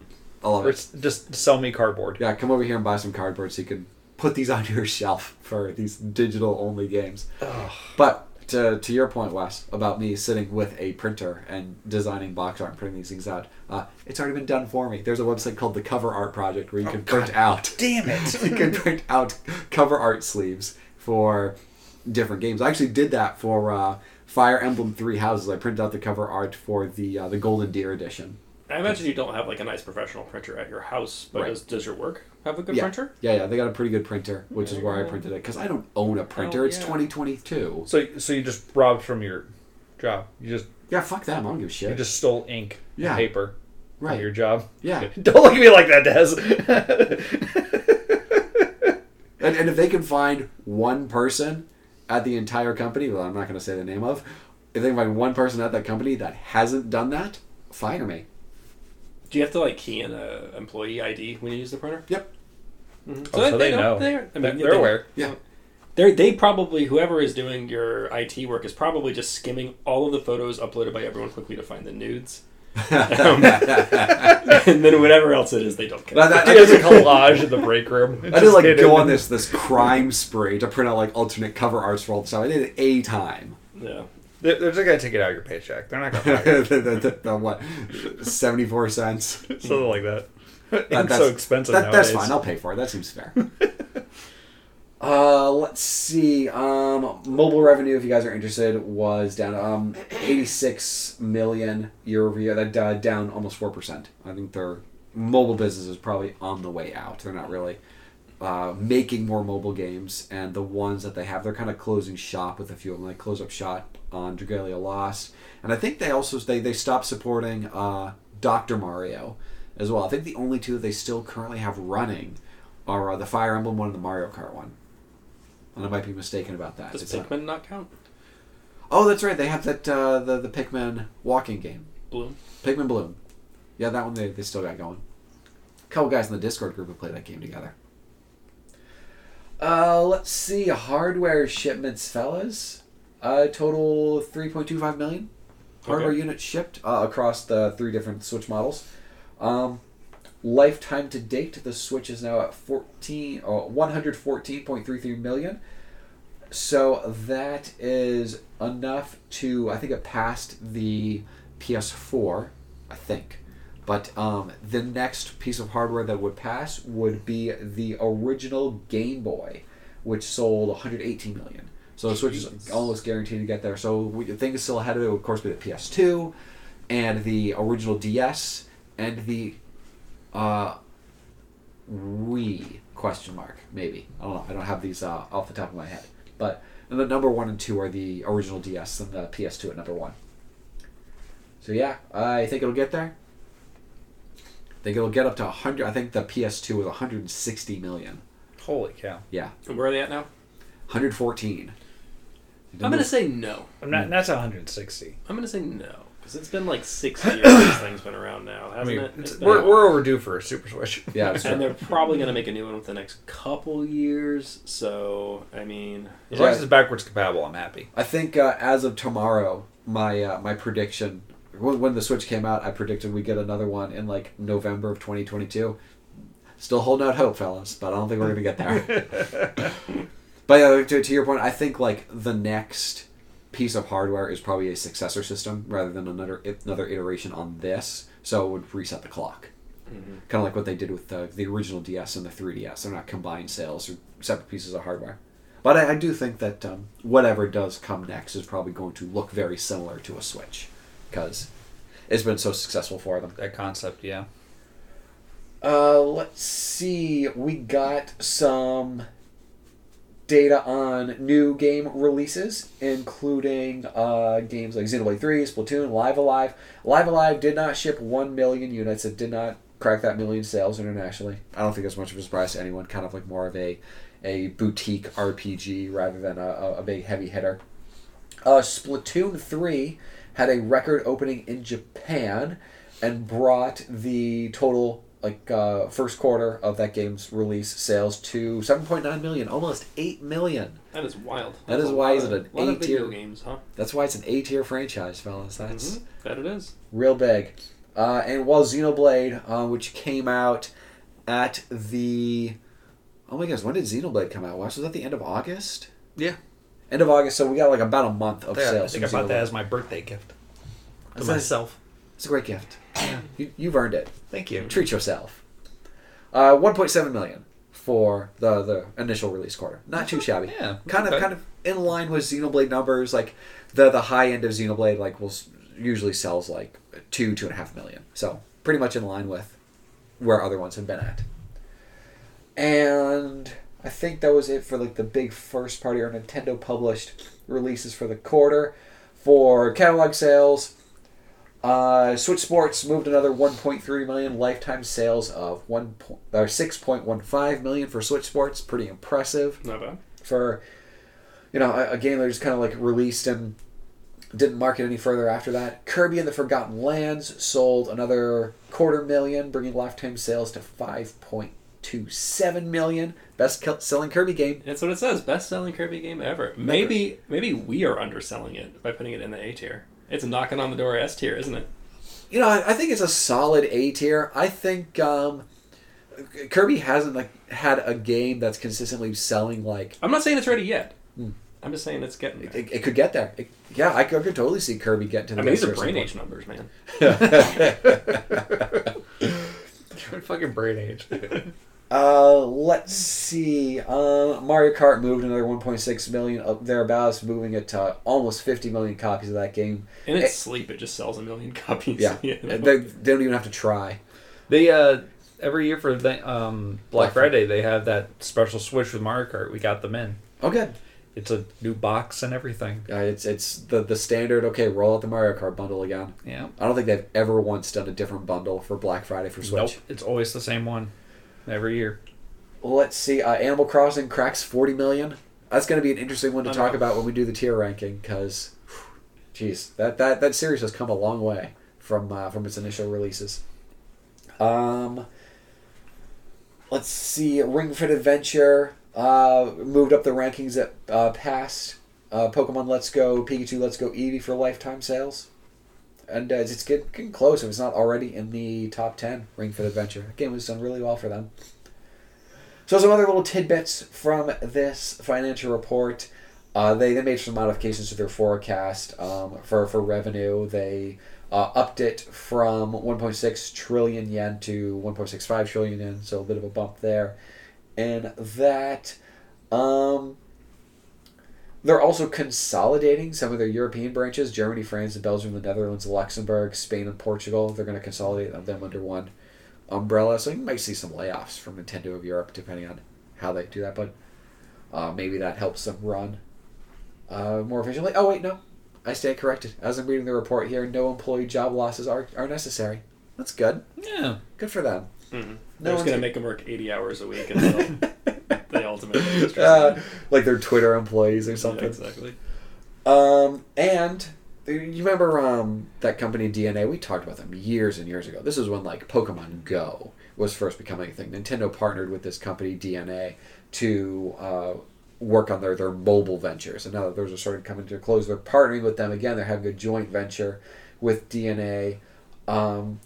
I love or it. it's just sell me cardboard. Yeah, come over here and buy some cardboard so you can put these on your shelf for these digital only games. Ugh. But to, to your point, Wes, about me sitting with a printer and designing box art and putting these things out, uh, it's already been done for me. There's a website called the Cover Art Project where you Oh, can print God out. Damn it! you can print out cover art sleeves for different games. I actually did that for uh, Fire Emblem Three Houses. I printed out the cover art for the uh, the Golden Deer edition. I imagine you don't have like a nice professional printer at your house, but Right. does, does your work have a good Yeah. printer? Yeah, yeah, they got a pretty good printer, which is There where you I go. printed it because I don't own a printer. Oh, It's yeah. twenty twenty-two. So so you just robbed from your job. You just Yeah, fuck them. I don't give a you shit. just stole ink, Yeah. and paper, Right. from your job. Yeah. Don't look at me like that, Des. And, and if they can find one person at the entire company, well, I'm not going to say the name of, if they can find one person at that company that hasn't done that, fire me. Do you have to like key in a employee I D when you use the printer? Yep. Mm-hmm. Oh, so they know. They're, I They're- mean, they're they- aware. Yeah. They're, they probably, whoever is doing your I T work is probably just skimming all of the photos uploaded by everyone quickly to find the nudes. Um, and then whatever else it is, they don't care. That- that- There's a collage in the break room. I did like go on this this crime spree to print out like alternate cover arts for all the stuff. I did it a time. Yeah. They're, they're just gonna take it out of your paycheck. They're not gonna hire the, the, the, the what? seventy-four cents. you. Something like that. That- It's so that's- expensive That, nowadays. that's fine. I'll pay for it. That seems fair. uh, let's see. Um, mobile revenue, if you guys are interested, was down um eighty-six million year over year. That uh, down almost four percent. I think their mobile business is probably on the way out. They're not really uh, making more mobile games, and the ones that they have, they're kind of closing shop with a few of them. They close up shop on Dragalia Lost, and I think they also they they stopped supporting uh, Doctor Mario. as well. I think the only two they still currently have running are uh, the Fire Emblem one and the Mario Kart one. And I might be mistaken about that. Does It's Pikmin not... not count? Oh, that's right. They have that uh, the the Pikmin walking game. Bloom. Pikmin Bloom. Yeah, that one they, they still got going. A couple guys in the Discord group who play that game together. Uh, let's see. Hardware shipments, fellas. Uh, total three point two five million hardware Okay. units shipped uh, across the three different Switch models. Um, lifetime to date, the Switch is now at fourteen, oh, one hundred fourteen point three three million. So that is enough to, I think it passed the P S four, I think. But um, the next piece of hardware that would pass would be the original Game Boy, which sold one hundred eighteen million. So the Switch is Jeez. almost guaranteed to get there. So we think it's still ahead of it. Would of course be the P S two, and the original D S, and the uh, Wii question mark maybe. I don't know. I don't have these uh, off the top of my head. But the number one and two are the original D S and the P S two at number one. So yeah, I think it'll get there. I think it'll get up to one hundred. I think the P S two was one hundred sixty million. Holy cow! Yeah, And where are they at now? one hundred fourteen. I'm gonna say no. I'm not. That's one hundred sixty. I'm gonna say no because it's been like six years this thing's been around now, I hasn't mean, it? it's, It's been we're a we're while. overdue for a Super Switch. Yeah, it's And true. they're probably gonna make a new one within the next couple years. So I mean, As long as Yeah. it's backwards compatible, I'm happy. I think uh, as of tomorrow, my uh, my prediction when, when the Switch came out, I predicted we get another one in like November of twenty twenty-two. Still holding out hope, fellas, but I don't think we're gonna get there. But uh, to, to your point, I think like the next piece of hardware is probably a successor system rather than another another iteration on this. So it would reset the clock, mhm. kind of like what they did with the the original D S and the three D S. They're not combined sales or separate pieces of hardware. But I, I do think that um, whatever does come next is probably going to look very similar to a Switch because it's been so successful for them. That concept, yeah. Uh, let's see. We got some data on new game releases, including uh, games like Xenoblade three, Splatoon, Live Alive. Live Alive did not ship one million units. It did not crack that million sales internationally. I don't think that's much of a surprise to anyone. Kind of like more of a, a boutique R P G rather than a, a, a big heavy hitter. Uh, Splatoon three had a record opening in Japan and brought the total like uh, first quarter of that game's release sales to seven point nine million, almost eight million. That is wild. That That's is a why lot is of- it an lot of video A-tier- games, huh? That's why it's an A-tier franchise, fellas. That's Mhm. That it is. real big. Uh, and while Xenoblade, uh, which came out at the... Oh my gosh, when did Xenoblade come out? Was that the end of August? Yeah. End of August, so we got like about a month of Yeah, I sales. think I from bought that Xenoblade. as my birthday gift to That's nice. myself. It's a great gift. you, you've earned it. Thank you. Treat yourself. Uh, one point seven million for the the initial release quarter. Not too shabby. Yeah, Kind of okay. kind of in line with Xenoblade numbers. Like the the high end of Xenoblade like will s- usually sells like two two and a half million. So pretty much in line with where other ones have been at. And I think that was it for like the big first party or Nintendo published releases for the quarter. For catalog sales, uh, Switch Sports moved another one point three million. Lifetime sales of one po- or six point one five million for Switch Sports. Pretty impressive Not bad. for, you know, a, a game that just kind of like released and didn't market any further after that. Kirby and the Forgotten Lands sold another quarter million, bringing lifetime sales to five point two seven million. Best ki- selling Kirby game. That's what it says. Best selling Kirby game ever. Maybe maybe we are underselling it by putting it in the A tier. It's knocking on the door S tier, isn't it? You know, I, I think it's a solid A tier. I think um, Kirby hasn't like had a game that's consistently selling like I'm not saying it's ready yet. Hmm. I'm just saying it's getting there. it, it could get there. It- yeah, I could, I could totally see Kirby get to the I mean, these best are tier brain at age numbers, man. some Fucking brain age. Uh, let's see. Um, Mario Kart moved another one point six million up thereabouts, moving it to almost fifty million copies of that game. In its Eh. sleep, it just sells a million copies. Yeah, You know? they, they don't even have to try. They uh every year for the um Black Black Friday. Friday they have that special Switch with Mario Kart. We got them in. Oh, good. It's a new box and everything. Uh, it's it's the the standard. Okay, roll out the Mario Kart bundle again. Yeah. I don't think they've ever once done a different bundle for Black Friday for Switch. Nope. It's always the same one every year. Let's see. Uh, Animal Crossing cracks forty million. That's going to be an interesting one to I talk know. about when we do the tier ranking because, jeez, that, that, that series has come a long way from uh, from its initial releases. Um, let's see. Ring Fit Adventure uh, moved up the rankings at uh, past uh, Pokemon Let's Go, Pikachu Let's Go Eevee for lifetime sales. And uh, it's getting, getting close if it's not already in the top ten, Ring Fit Adventure. That game was done really well for them. So some other little tidbits from this financial report. Uh, they, they made some modifications to their forecast um, for, for revenue. They uh, upped it from one point six trillion yen to one point six five trillion yen, so a bit of a bump there. And that... Um, they're also consolidating some of their European branches, Germany, France, Belgium, the Netherlands, Luxembourg, Spain, and Portugal. They're going to consolidate them under one umbrella. So you might see some layoffs from Nintendo of Europe, depending on how they do that. But uh, maybe that helps them run uh, more efficiently. Oh, wait, no. I stand corrected. As I'm reading the report here, no employee job losses are, are necessary. That's good. Yeah. Good for them. Mm-hmm. No They're just one's- gonna make them work eighty hours a week until they ultimately. Uh, like their Twitter employees or something. Yeah, exactly. Um, and you remember um, that company D N A? We talked about them years and years ago. This is when like Pokemon Go was first becoming a thing. Nintendo partnered with this company D N A to uh, work on their, their mobile ventures. And now that those are starting to come into a close, they're partnering with them again. They're having a joint venture with D N A. Um,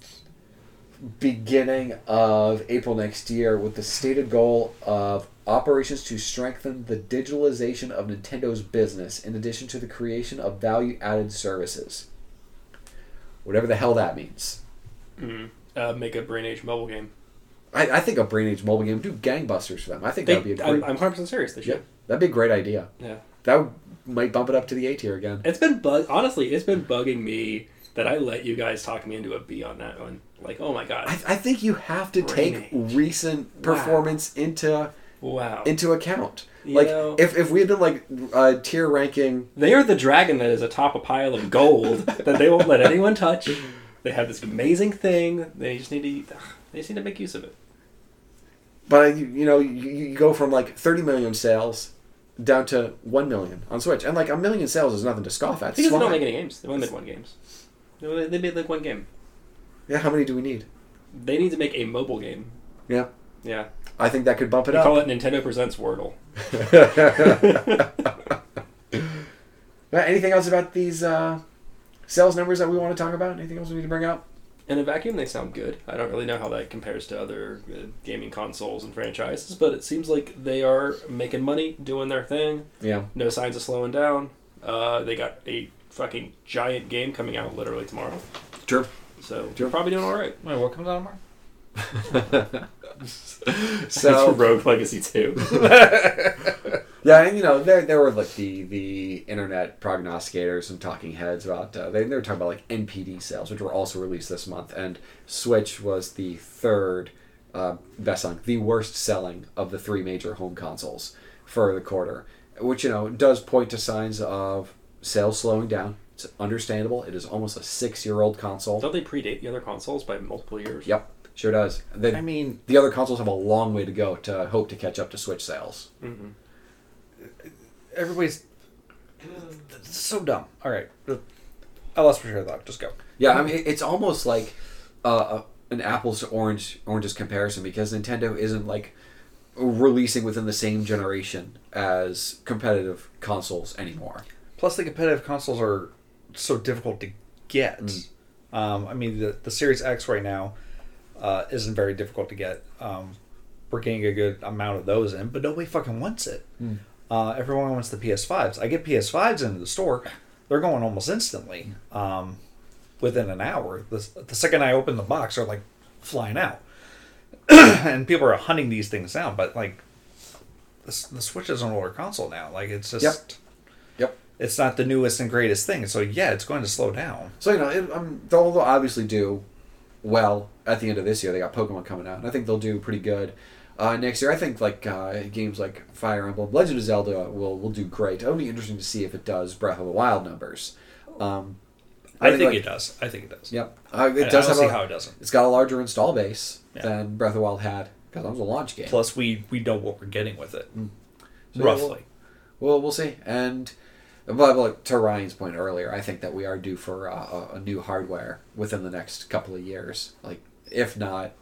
beginning of April next year with the stated goal of operations to strengthen the digitalization of Nintendo's business in addition to the creation of value-added services. Whatever the hell that means. Mm-hmm. Uh, make a Brain Age mobile game. I, I think a Brain Age mobile game would do gangbusters for them. I think They, that would be a I'm, great... I'm one hundred percent serious. They yeah, should. that'd be a great idea. Yeah. That would, might bump it up to the A tier again. It's been bug. Honestly, it's been bugging me that I let you guys talk me into a B on that one. Like, oh my god. I, I think you have to Brain take Age. recent Wow. performance into Wow. into account. You like know- if, if we had been like uh, tier ranking, They are the dragon that is atop a pile of gold that they won't let anyone touch. They have this amazing thing. They just need to. They just need to make use of it. but you, you know you, you go from like thirty million sales down to one million on Switch, and like a million sales is nothing to scoff at. Because It's they don't fine. make any games. They only made one games. They they made like one game. Yeah, how many do we need? They need to make a mobile game. Yeah, Yeah. I think that could bump it They up. call it Nintendo Presents Wordle. Uh, anything else about these uh, sales numbers that we want to talk about? Anything else we need to bring up? In a vacuum, they sound good. I don't really know how that compares to other uh, gaming consoles and franchises, but it seems like they are making money, doing their thing. Yeah. No signs of slowing down. Uh, they got a fucking giant game coming out literally tomorrow. True. So Sure. they're probably doing all right. Wait, what comes out tomorrow? So Rogue Legacy two. yeah, and you know there there were like the the internet prognosticators and talking heads about uh, they they were talking about like N P D sales, which were also released this month, and Switch was the third uh, best selling, the worst selling of the three major home consoles for the quarter, which you know does point to signs of sales slowing down. It's understandable. It is almost a six year old console. Don't they predate the other consoles by multiple years? Yep, sure does. The, I mean, the other consoles have a long way to go to hope to catch up to Switch sales. Mm-hmm. everybody's it's so dumb. All right, I lost my train of thought. Just go. Yeah, I mean, it's almost like uh, an apples to orange oranges comparison because Nintendo isn't like releasing within the same generation as competitive consoles anymore. Plus, the competitive consoles are so difficult to get. Mm. Um, I mean, the the Series X right now uh, isn't very difficult to get. Um, we're getting a good amount of those in, but nobody fucking wants it. Mm. Uh, everyone wants the P S fives. I get P S fives into the store, they're going almost instantly. Um, within an hour, the the second I open the box, they're like flying out, and people are hunting these things down. But like, the, the Switch is an older console now. Like, it's just. Yep. Yep. It's not the newest and greatest thing, so yeah, it's going to slow down. So, you know, it, um, they'll, they'll obviously do well at the end of this year. They got Pokemon coming out, and I think they'll do pretty good. uh, next year. I think like uh, games like Fire Emblem, Legend of Zelda will will do great. It'll be interesting to see if it does Breath of the Wild numbers. Um, I, I think, think like, it does. I think it does. Yep, uh, it I, does I have don't a, see how it doesn't. It's got a larger install base yeah. than Breath of the Wild had because it was a launch game. Plus, we we know what we're getting with it, mm. so roughly. Well, we'll see. And but like, to Ryan's point earlier, I think that we are due for uh, a, a new hardware within the next couple of years. Like, if not,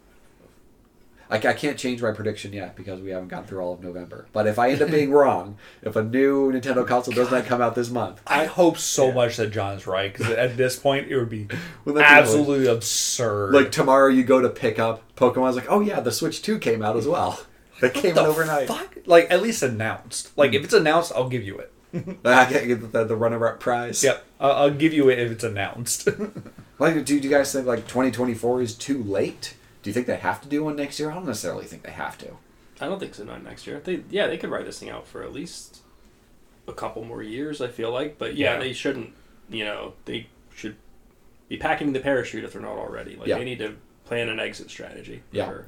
like I can't change my prediction yet because we haven't gotten through all of November. But if I end up being wrong, if a new Nintendo console does not come out this month, I hope so yeah. much that John's right because at this point it would be absolutely be absurd. Like tomorrow, you go to pick up Pokemon's like, oh yeah, the Switch two came out as well. That came out overnight. Fuck? Like at least announced. Like if it's announced, I'll give you it. I get the, the runner-up prize. Yep, I'll, I'll give you it if it's announced. Like, do, do you guys think like twenty twenty-four is too late? Do you think they have to do one next year? I don't necessarily think they have to. I don't think so. Not next year. They yeah, they could write this thing out for at least a couple more years. I feel like, but yeah, yeah. they shouldn't. You know, they should be packing the parachute if they're not already. Like yeah. they need to plan an exit strategy. Yeah. For,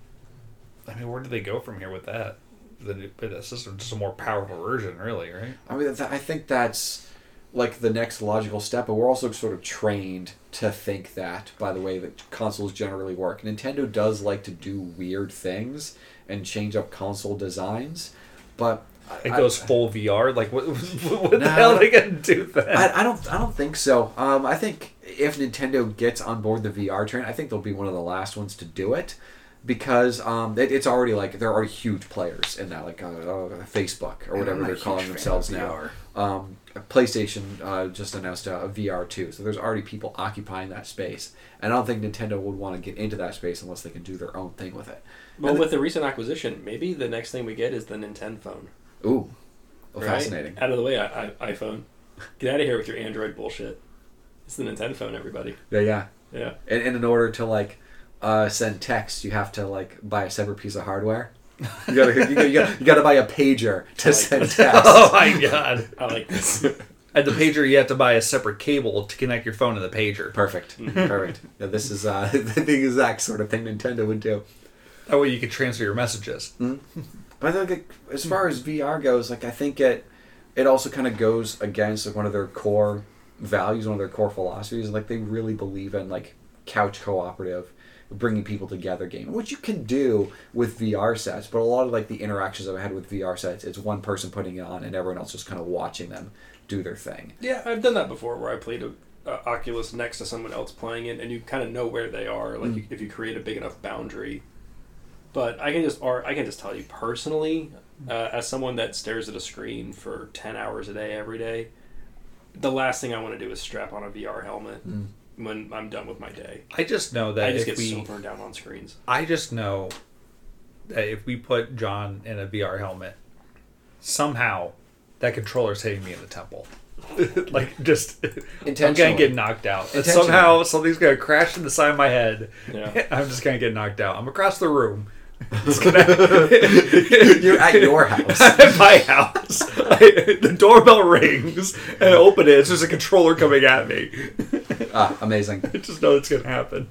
I mean, where do they go from here with that? The system, just a more powerful version, really, right? I mean, I think that's like the next logical step, but we're also sort of trained to think that by the way that consoles generally work. Nintendo does like to do weird things and change up console designs, but it goes I, full V R. Like, what, what no, the hell are they gonna do then? I, I don't, I don't think so. Um, I think if Nintendo gets on board the V R train, I think they'll be one of the last ones to do it. Because um, it, it's already like there are huge players in that, like uh, uh, Facebook or whatever they're calling themselves now. Um, PlayStation uh, just announced a, a V R too, so there's already people occupying that space. And I don't think Nintendo would want to get into that space unless they can do their own thing with it. Well, and with the, the recent acquisition, maybe the next thing we get is the Nintendo phone. Ooh, oh, right? Fascinating! Out of the way, I, I, iPhone. Get out of here with your Android bullshit. It's the Nintendo phone, everybody. Yeah, yeah, yeah. And, and in order to like. Uh, send text, you have to like buy a separate piece of hardware. You gotta, you gotta, you gotta, you gotta buy a pager to like send this. text. Oh my god! I like this. And the pager, you have to buy a separate cable to connect your phone to the pager. Perfect, perfect. Yeah, this is uh, the exact sort of thing Nintendo would do. That way, you could transfer your messages. Mm-hmm. But I think, like, as far as V R goes, like I think it, it also kind of goes against like one of their core values, one of their core philosophies. Like they really believe in like couch cooperative. Bringing people together game, which you can do with V R sets, but a lot of like the interactions I've had with V R sets, it's one person putting it on and everyone else just kind of watching them do their thing. Yeah, I've done that before where I played a uh, Oculus next to someone else playing it, and you kind of know where they are, like mm. if you create a big enough boundary. But I can just, or I can just tell you personally, uh, as someone that stares at a screen for ten hours a day every day, the last thing I want to do is strap on a V R helmet. Mm. When I'm done with my day. I just know that I just if get we, so burned down on screens. I just know that if we put John in a V R helmet, somehow that controller's hitting me in the temple. Like, just, I'm going to get knocked out. Somehow something's going to crash in the side of my head. Yeah. I'm just going to get knocked out. I'm across the room. It's gonna... You're at your house. At my house. I, the doorbell rings, and I open it. It's just a controller coming at me. Ah, amazing. I just know it's going to happen.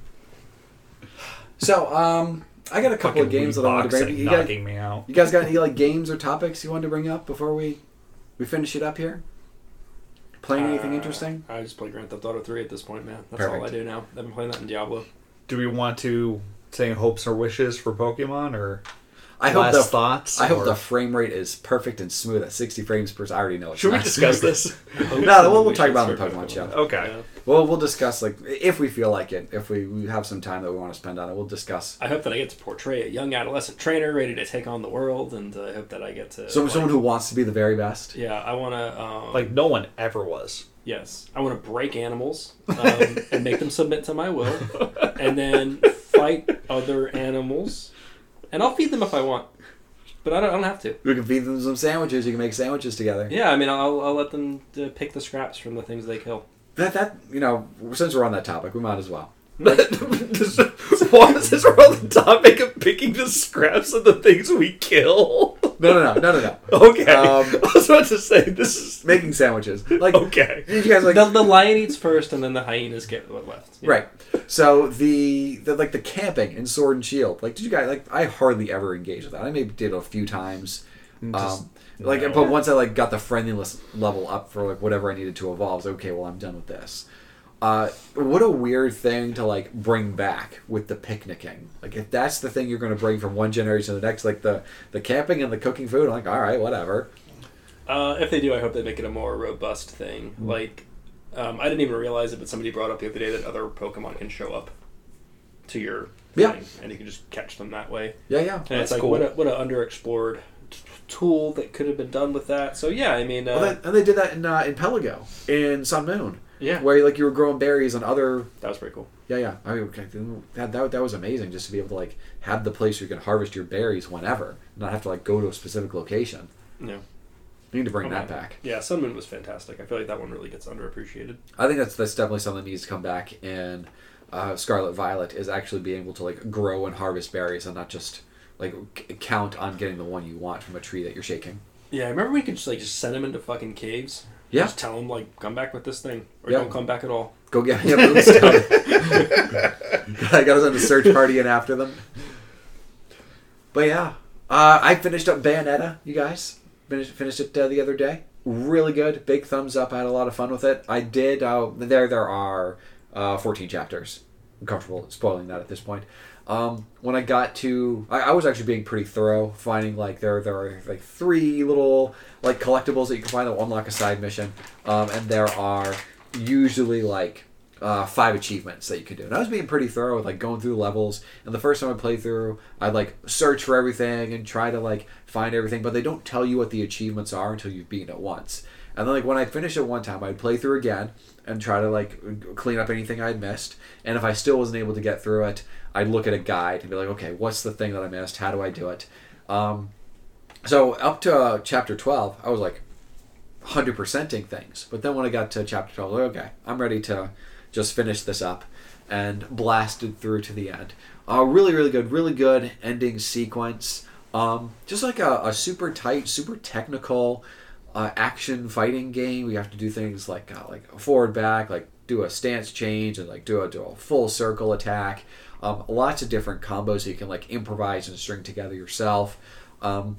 So, um, I got a couple Fucking of games that I wanted to bring. You knocking guys, me out. You guys got any like games or topics you wanted to bring up before we we finish it up here? Playing anything uh, interesting? I just play Grand Theft Auto three at this point, man. That's Perfect. all I do now. I've been playing that in Diablo. Do we want to say hopes or wishes for Pokemon, or I hope last the, thoughts? I or... hope the frame rate is perfect and smooth at sixty frames per second. I already know it's Should not. we discuss this? No, no, we'll, we'll talk about it in the Pokemon show. Okay. Yeah. Well, we'll discuss, like, if we feel like it, if we, we have some time that we want to spend on it, we'll discuss. I hope that I get to portray a young adolescent trainer ready to take on the world, and uh, I hope that I get to... So, like, someone who wants to be the very best? Yeah, I want to... Um, Like, no one ever was. Yes. I want to break animals um, and make them submit to my will, and then fight other animals, and I'll feed them if I want. But I don't, I don't have to. We can feed them some sandwiches. You can make sandwiches together. Yeah, I mean, I'll, I'll let them uh, pick the scraps from the things they kill. That, that you know, since we're on that topic, we might as well. Why is this we're on the topic of picking the scraps of the things we kill? No, no, no, no, no, no. Okay. Um, I was about to say this is Making sandwiches. Like, okay. did you guys like the, the lion eats first, and then the hyenas get what left. Yeah. Right. So the, the like the camping in Sword and Shield. Like, did you guys like? I hardly ever engaged with that. I maybe did it a few times. Just- um, like, no. but once I like got the friendliness level up for like whatever I needed to evolve, I was like, okay, well, I'm done with this. Uh, what a weird thing to like bring back with the picnicking. Like, if that's the thing you're going to bring from one generation to the next, like the the camping and the cooking food, I'm like, all right, whatever. Uh, if they do, I hope they make it a more robust thing. Mm-hmm. Like, um, I didn't even realize it, but somebody brought up the other day that other Pokemon can show up to your Yeah. thing, and you can just catch them that way. Yeah, yeah. And That's it's like, cool. what a, what an underexplored t- tool that could have been done with that. So, yeah, I mean... Uh, Well, they, and they did that in uh, in Pelago, in Sun Moon. yeah, Where like you were growing berries and other that was pretty cool. yeah yeah I mean okay, that, that that was amazing just to be able to like have the place where you can harvest your berries whenever, not have to like go to a specific location. Yeah. We need to bring Oh, that man. back. Yeah, Sun Moon was fantastic. I feel like that one really gets underappreciated. I think that's that's definitely something that needs to come back in uh, Scarlet Violet, is actually being able to like grow and harvest berries and not just like c- count on getting the one you want from a tree that you're shaking. Yeah, I remember we could just like just send them into fucking caves. Yeah. Just tell them like, come back with this thing, or Yeah. don't come back at all. Go get yeah, Moonstone. I got us on a search party and after them. But yeah, uh, I finished up Bayonetta. You guys finished finished it uh, the other day. Really good. Big thumbs up. I had a lot of fun with it. I did. Uh, there there are uh, fourteen chapters. I'm comfortable spoiling that at this point. Um, when I got to, I, I was actually being pretty thorough, finding like there there are like three little like collectibles that you can find that will unlock a side mission, um, and there are usually like uh, five achievements that you can do. And I was being pretty thorough with like going through levels. And the first time I played through, I'd like search for everything and try to like find everything, but they don't tell you what the achievements are until you've beaten it once. And then like when I'd finish it one time, I'd play through again and try to like clean up anything I'd missed. And if I still wasn't able to get through it, I'd look at a guide and be like, okay, what's the thing that I missed? How do I do it? Um, so up to uh, chapter twelve, I was like one hundred percenting things. But then when I got to chapter twelve, I was like, okay, I'm ready to just finish this up, and blasted through to the end. Uh, really, really good. Really good ending sequence. Um, just like a, a super tight, super technical uh, action fighting game. We have to do things like uh, like forward, back, like do a stance change and like do a, do a full circle attack. Um, lots of different combos that you can like improvise and string together yourself. Um,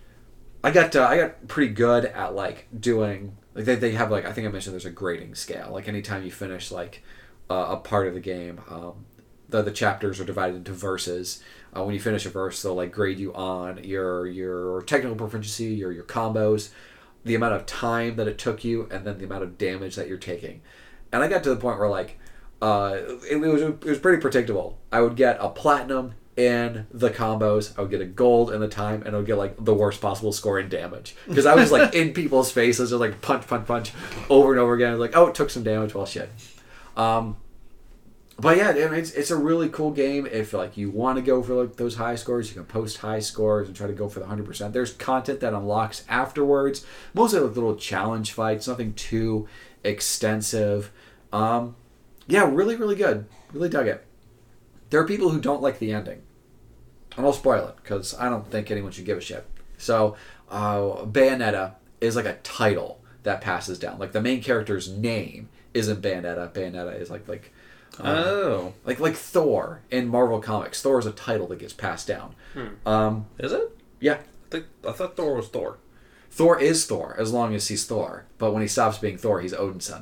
I got uh, I got pretty good at like doing like they, they have like I think I mentioned there's a grading scale. Like anytime you finish like uh, a part of the game, um, the the chapters are divided into verses. Uh, when you finish a verse, they'll like grade you on your your technical proficiency, your your combos, the amount of time that it took you, and then the amount of damage that you're taking. And I got to the point where like uh, it, it was it was pretty predictable. I would get a platinum in the combos, I would get a gold in the time, and I would get like the worst possible score in damage because I was like in people's faces, just like punch, punch, punch, over and over again. I was like, oh, it took some damage. Well, shit. Um, but yeah, it's it's a really cool game. If like you want to go for like those high scores, you can post high scores and try to go for the hundred percent. There's content that unlocks afterwards, mostly like little challenge fights, nothing too extensive. Um, yeah, really, really good. Really dug it. There are people who don't like the ending. And I'll spoil it, because I don't think anyone should give a shit. So, uh, Bayonetta is like a title that passes down. Like, the main character's name isn't Bayonetta. Bayonetta is like, like, uh, Oh. like, like Thor in Marvel Comics. Thor is a title that gets passed down. Hmm. Um, Is it? yeah. I think I thought Thor was Thor. Thor is Thor, as long as he's Thor. But when he stops being Thor, he's Odin's son.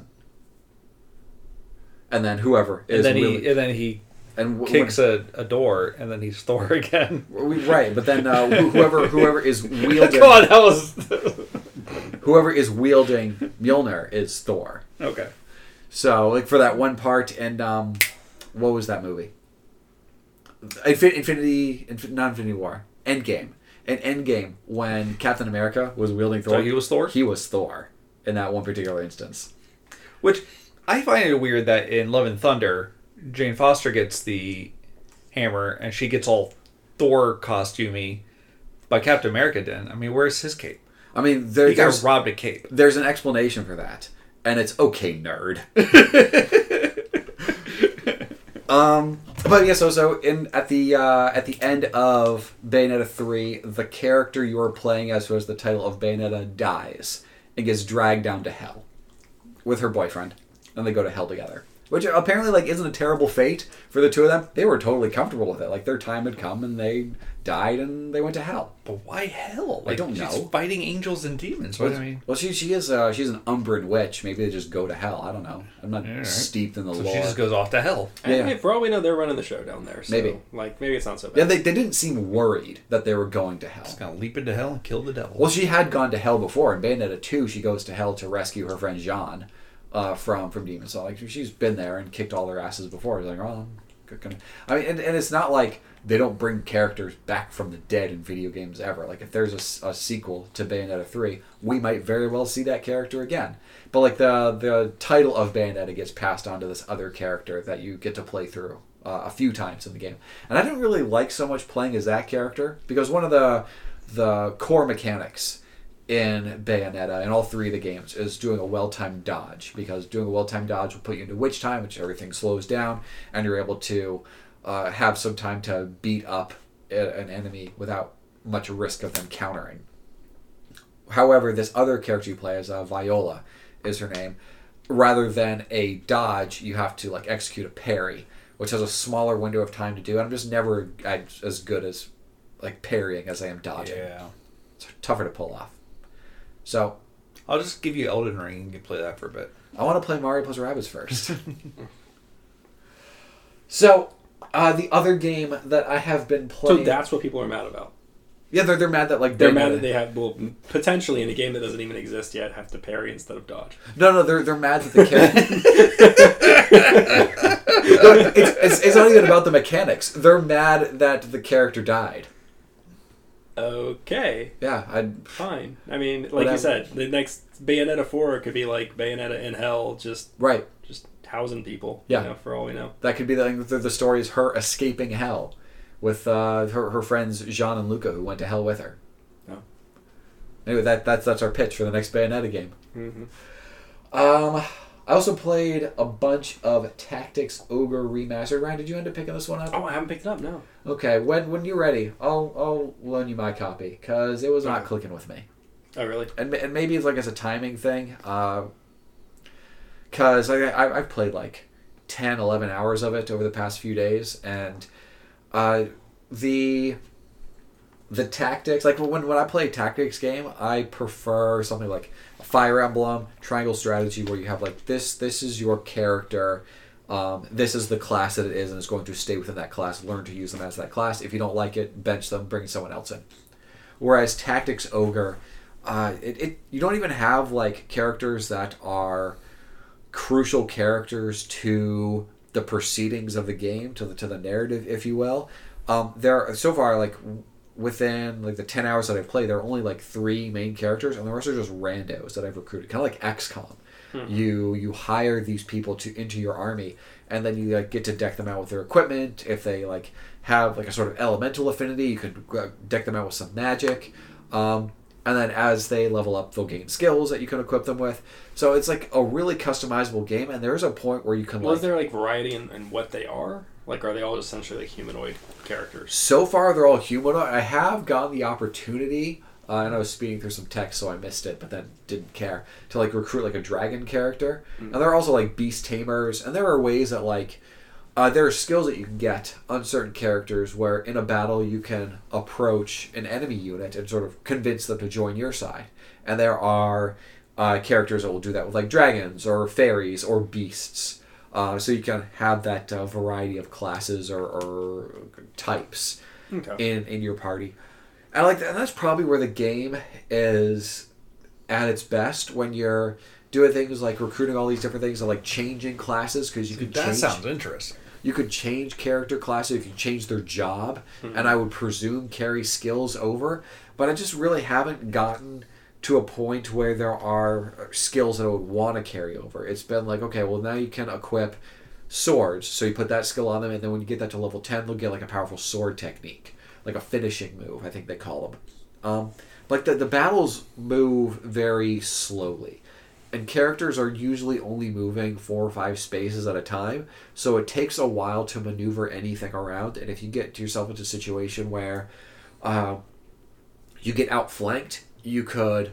And then whoever is And then really, he and then he and w- kicks a, a door, and then he's Thor again. when- right, but then uh, wh- whoever whoever is wielding Come on, that was whoever is wielding Mjolnir is Thor. okay. So, like for that one part, and um, what was that movie? Infin- Infinity, Inf- not Infinity War, Endgame. In Endgame, when Captain America was wielding Thor, So he was Thor? He was Thor in that one particular instance. Which I find it weird that in Love and Thunder, Jane Foster gets the hammer and she gets all Thor costumey, but Captain America didn't. I mean, where's his cape? I mean, there, He got there's robbed a cape. there's an explanation for that, and it's okay, nerd. um, But yeah, so so in at the uh, at the end of Bayonetta three, the character you are playing as, who has the title of Bayonetta, dies and gets dragged down to hell with her boyfriend, and they go to hell together. Which apparently, like, isn't a terrible fate for the two of them. They were totally comfortable with it. Like, their time had come, and they died, and they went to hell. But why hell? I Like, don't she's know. fighting angels and demons. What Well, I mean, well, she she is uh, she's an Umbran witch. Maybe they just go to hell. I don't know. I'm not All right. steeped in the so lore. she just goes off to hell. And Yeah. hey, for all we know, they're running the show down there. So, Maybe. Like, maybe it's not so bad. Yeah, they, they didn't seem worried that they were going to hell. Just gonna leap into hell and kill the devil. Well, she had gone to hell before. In Bayonetta two, she goes to hell to rescue her friend Jean uh, from from demons. So, like, she's been there and kicked all their asses before. It's like, oh, I'm gonna... I mean, and, and it's not like they don't bring characters back from the dead in video games ever. Like, if there's a s- a, sequel to Bayonetta three, we might very well see that character again. But, like, the the title of Bayonetta gets passed on to this other character that you get to play through uh, a few times in the game. And I didn't really like so much playing as that character, because one of the the core mechanics in Bayonetta in all three of the games is doing a well-timed dodge, because doing a well-timed dodge will put you into witch time, which everything slows down, and you're able to uh, have some time to beat up a- an enemy without much risk of them countering. However, this other character you play as, uh, Viola is her name, rather than a dodge, you have to like execute a parry, which has a smaller window of time to do, and I'm just never as as good as like parrying as I am dodging. Yeah. It's tougher to pull off. So, I'll just give you Elden Ring and you can play that for a bit. I want to play Mario plus Rabbids first. So, uh, the other game that I have been So playing... that's what people are mad about. Yeah, they're, they're mad that, like... They're Bayonetta- mad that they have, well, potentially in a game that doesn't even exist yet, have to parry instead of dodge. No, no, they're, they're mad that the character... No, it's, it's, it's not even about the mechanics. They're mad that the character died. Okay, Yeah, I... fine. I mean, like Whatever. you said, the next Bayonetta four could be like Bayonetta in Hell, just Right. just housing people. Yeah. You know, for all we know. That could be the, the, the story is her escaping hell with uh, her, her friends Jean and Luca, who went to hell with her. Oh. Anyway, that, that's, that's our pitch for the next Bayonetta game. Mm-hmm. Um, I also played a bunch of Tactics Ogre Remastered. Ryan, did you end up picking this one up? Oh, I haven't picked it up. No. Okay, when when you're ready, I'll I'll loan you my copy, because it was not Okay. clicking with me. Oh, really? And, and maybe it's like it's a timing thing, because I, I, I've played like ten, eleven hours of it over the past few days, and uh, the the tactics, like when, when I play a tactics game, I prefer something like a Fire Emblem, Triangle Strategy, where you have like this, this is your character, um, this is the class that it is, and it's going to stay within that class, learn to use them as that class. If you don't like it, bench them, bring someone else in. Whereas Tactics Ogre, uh, it, it you don't even have like characters that are crucial characters to the proceedings of the game, to the to the narrative, if you will. Um, there so far, like within like the ten hours that I've played, there are only like three main characters, and the rest are just randos that I've recruited, kind of like X COM. Mm-hmm. You you hire these people to into your army, and then you like get to deck them out with their equipment. If they like have like a sort of elemental affinity, you could uh, deck them out with some magic. Um, and then as they level up, they'll gain skills that you can equip them with. So it's like a really customizable game, and there's a point where you can Well, like... is there like variety in, in what they are? Like, are they all essentially like humanoid characters? So far, they're all humanoid. I have gotten the opportunity, uh, and I was speeding through some text, so I missed it, but then didn't care, to like recruit like a dragon character. Mm. And there are also like beast tamers, and there are ways that like uh, there are skills that you can get on certain characters where in a battle you can approach an enemy unit and sort of convince them to join your side. And there are uh, characters that will do that with like dragons or fairies or beasts. Uh, so you can have that uh, variety of classes or, or types Okay. in, in your party. And I like that. And that's probably where the game is at its best, when you're doing things like recruiting all these different things and like changing classes, because you could That change, sounds interesting. you could change character classes, you could change their job, Mhm. and I would presume carry skills over. But I just really haven't gotten to a point where there are skills that I would want to carry over. It's been like, okay, well now you can equip swords, so you put that skill on them, and then when you get that to level ten, they'll get like a powerful sword technique, like a finishing move, I think they call them. Um, like the, the battles move very slowly, and characters are usually only moving four or five spaces at a time, so it takes a while to maneuver anything around. And if you get yourself into a situation where uh, you get outflanked, you could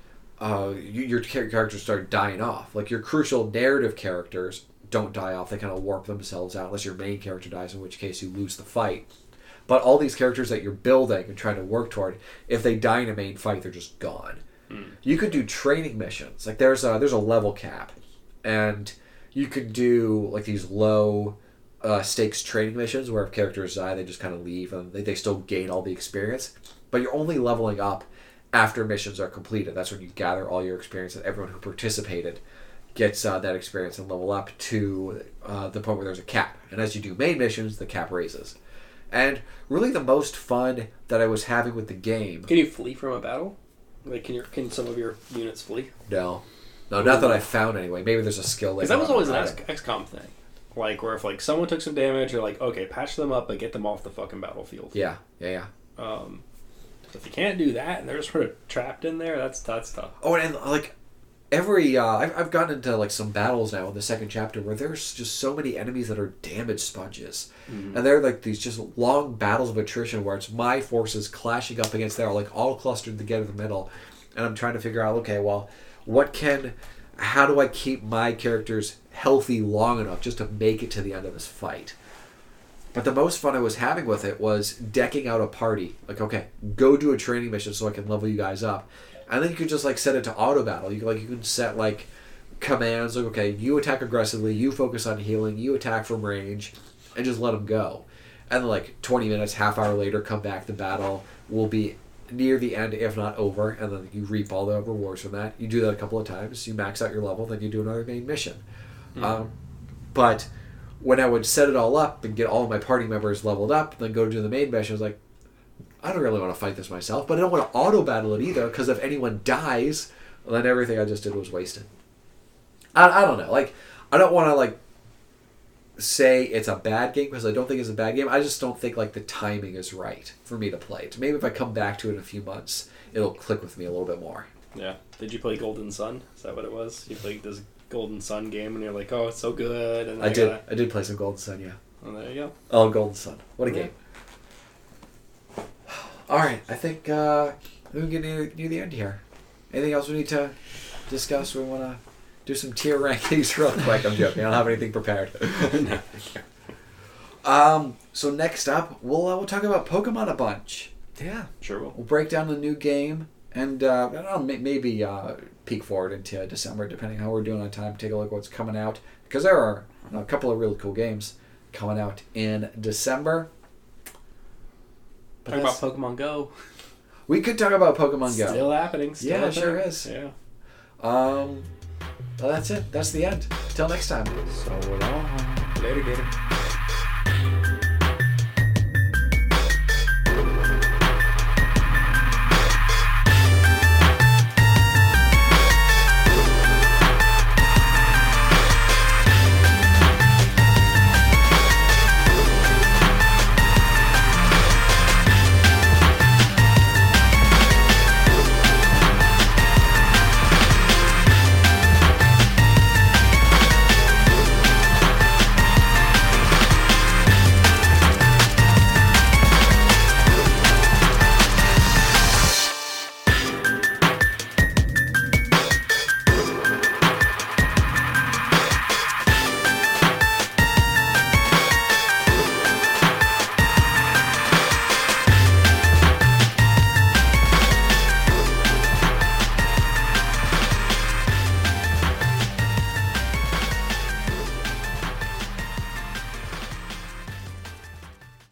uh, you, your characters start dying off. Like your crucial narrative characters don't die off; they kind of warp themselves out, unless your main character dies, in which case you lose the fight. But all these characters that you're building and trying to work toward, if they die in a main fight, they're just gone. Mm. You could do training missions. Like there's a, there's a level cap, and you could do like these low uh, stakes training missions where if characters die, they just kind of leave and they, they still gain all the experience. But you're only leveling up after missions are completed. That's when you gather all your experience, and everyone who participated gets uh, that experience and level up to uh, the point where there's a cap. And as you do main missions, the cap raises. And really the most fun that I was having with the game... Can you flee from a battle? Like, can your can some of your units flee? No. No, not that I found anyway. Maybe there's a skill... Because that was always an X- XCOM thing. Like, where if like someone took some damage, you're like, okay, patch them up and get them off the fucking battlefield. Yeah, yeah, yeah. Um, so if you can't do that and they're sort of trapped in there, that's, that's tough. Oh, and like... Every uh, I've I've gotten into like some battles now in the second chapter where there's just so many enemies that are damage sponges, mm. and they're like these just long battles of attrition where it's my forces clashing up against their, like all clustered together in the middle, and I'm trying to figure out, okay, well, what can, how do I keep my characters healthy long enough just to make it to the end of this fight? But the most fun I was having with it was decking out a party. Like, okay, go do a training mission so I can level you guys up. And then you could just like set it to auto battle. You could, like you can set like commands like, okay, you attack aggressively, you focus on healing, you attack from range, and just let them go. And then like twenty minutes, half hour later, come back. The battle will be near the end, if not over, and then you reap all the rewards from that. You do that a couple of times. You max out your level, then you do another main mission. Mm-hmm. Um, but when I would set it all up and get all of my party members leveled up, then go to do the main mission, I was like, I don't really want to fight this myself, but I don't want to auto-battle it either, because if anyone dies, then everything I just did was wasted. I, I don't know. Like, I don't want to, like, say it's a bad game, because I don't think it's a bad game. I just don't think, like, the timing is right for me to play it. Maybe if I come back to it in a few months, it'll click with me a little bit more. Yeah. Did you play Golden Sun? Is that what it was? You played this Golden Sun game, and you're like, oh, it's so good. And I, I did. Gotta... I did play some Golden Sun, yeah. Oh, there you go. Oh, Golden Sun. What a yeah. game. All right, I think uh, we're getting near, near the end here. Anything else we need to discuss? We want to do some tier rankings real quick. I'm joking. I don't have anything prepared. No. Um. So next up, we'll uh, we'll talk about Pokemon a bunch. Yeah, sure will. We'll break down the new game and uh, I don't know, maybe uh, peek forward into December, depending how we're doing on time. Take a look at what's coming out, because there are you know, a couple of really cool games coming out in December. Talk about Pokemon Go. We could talk about Pokemon Go. Still happening. Still yeah, it sure is. Yeah. Um. Well, that's it. That's the end. Till next time. So long. Later, Gator.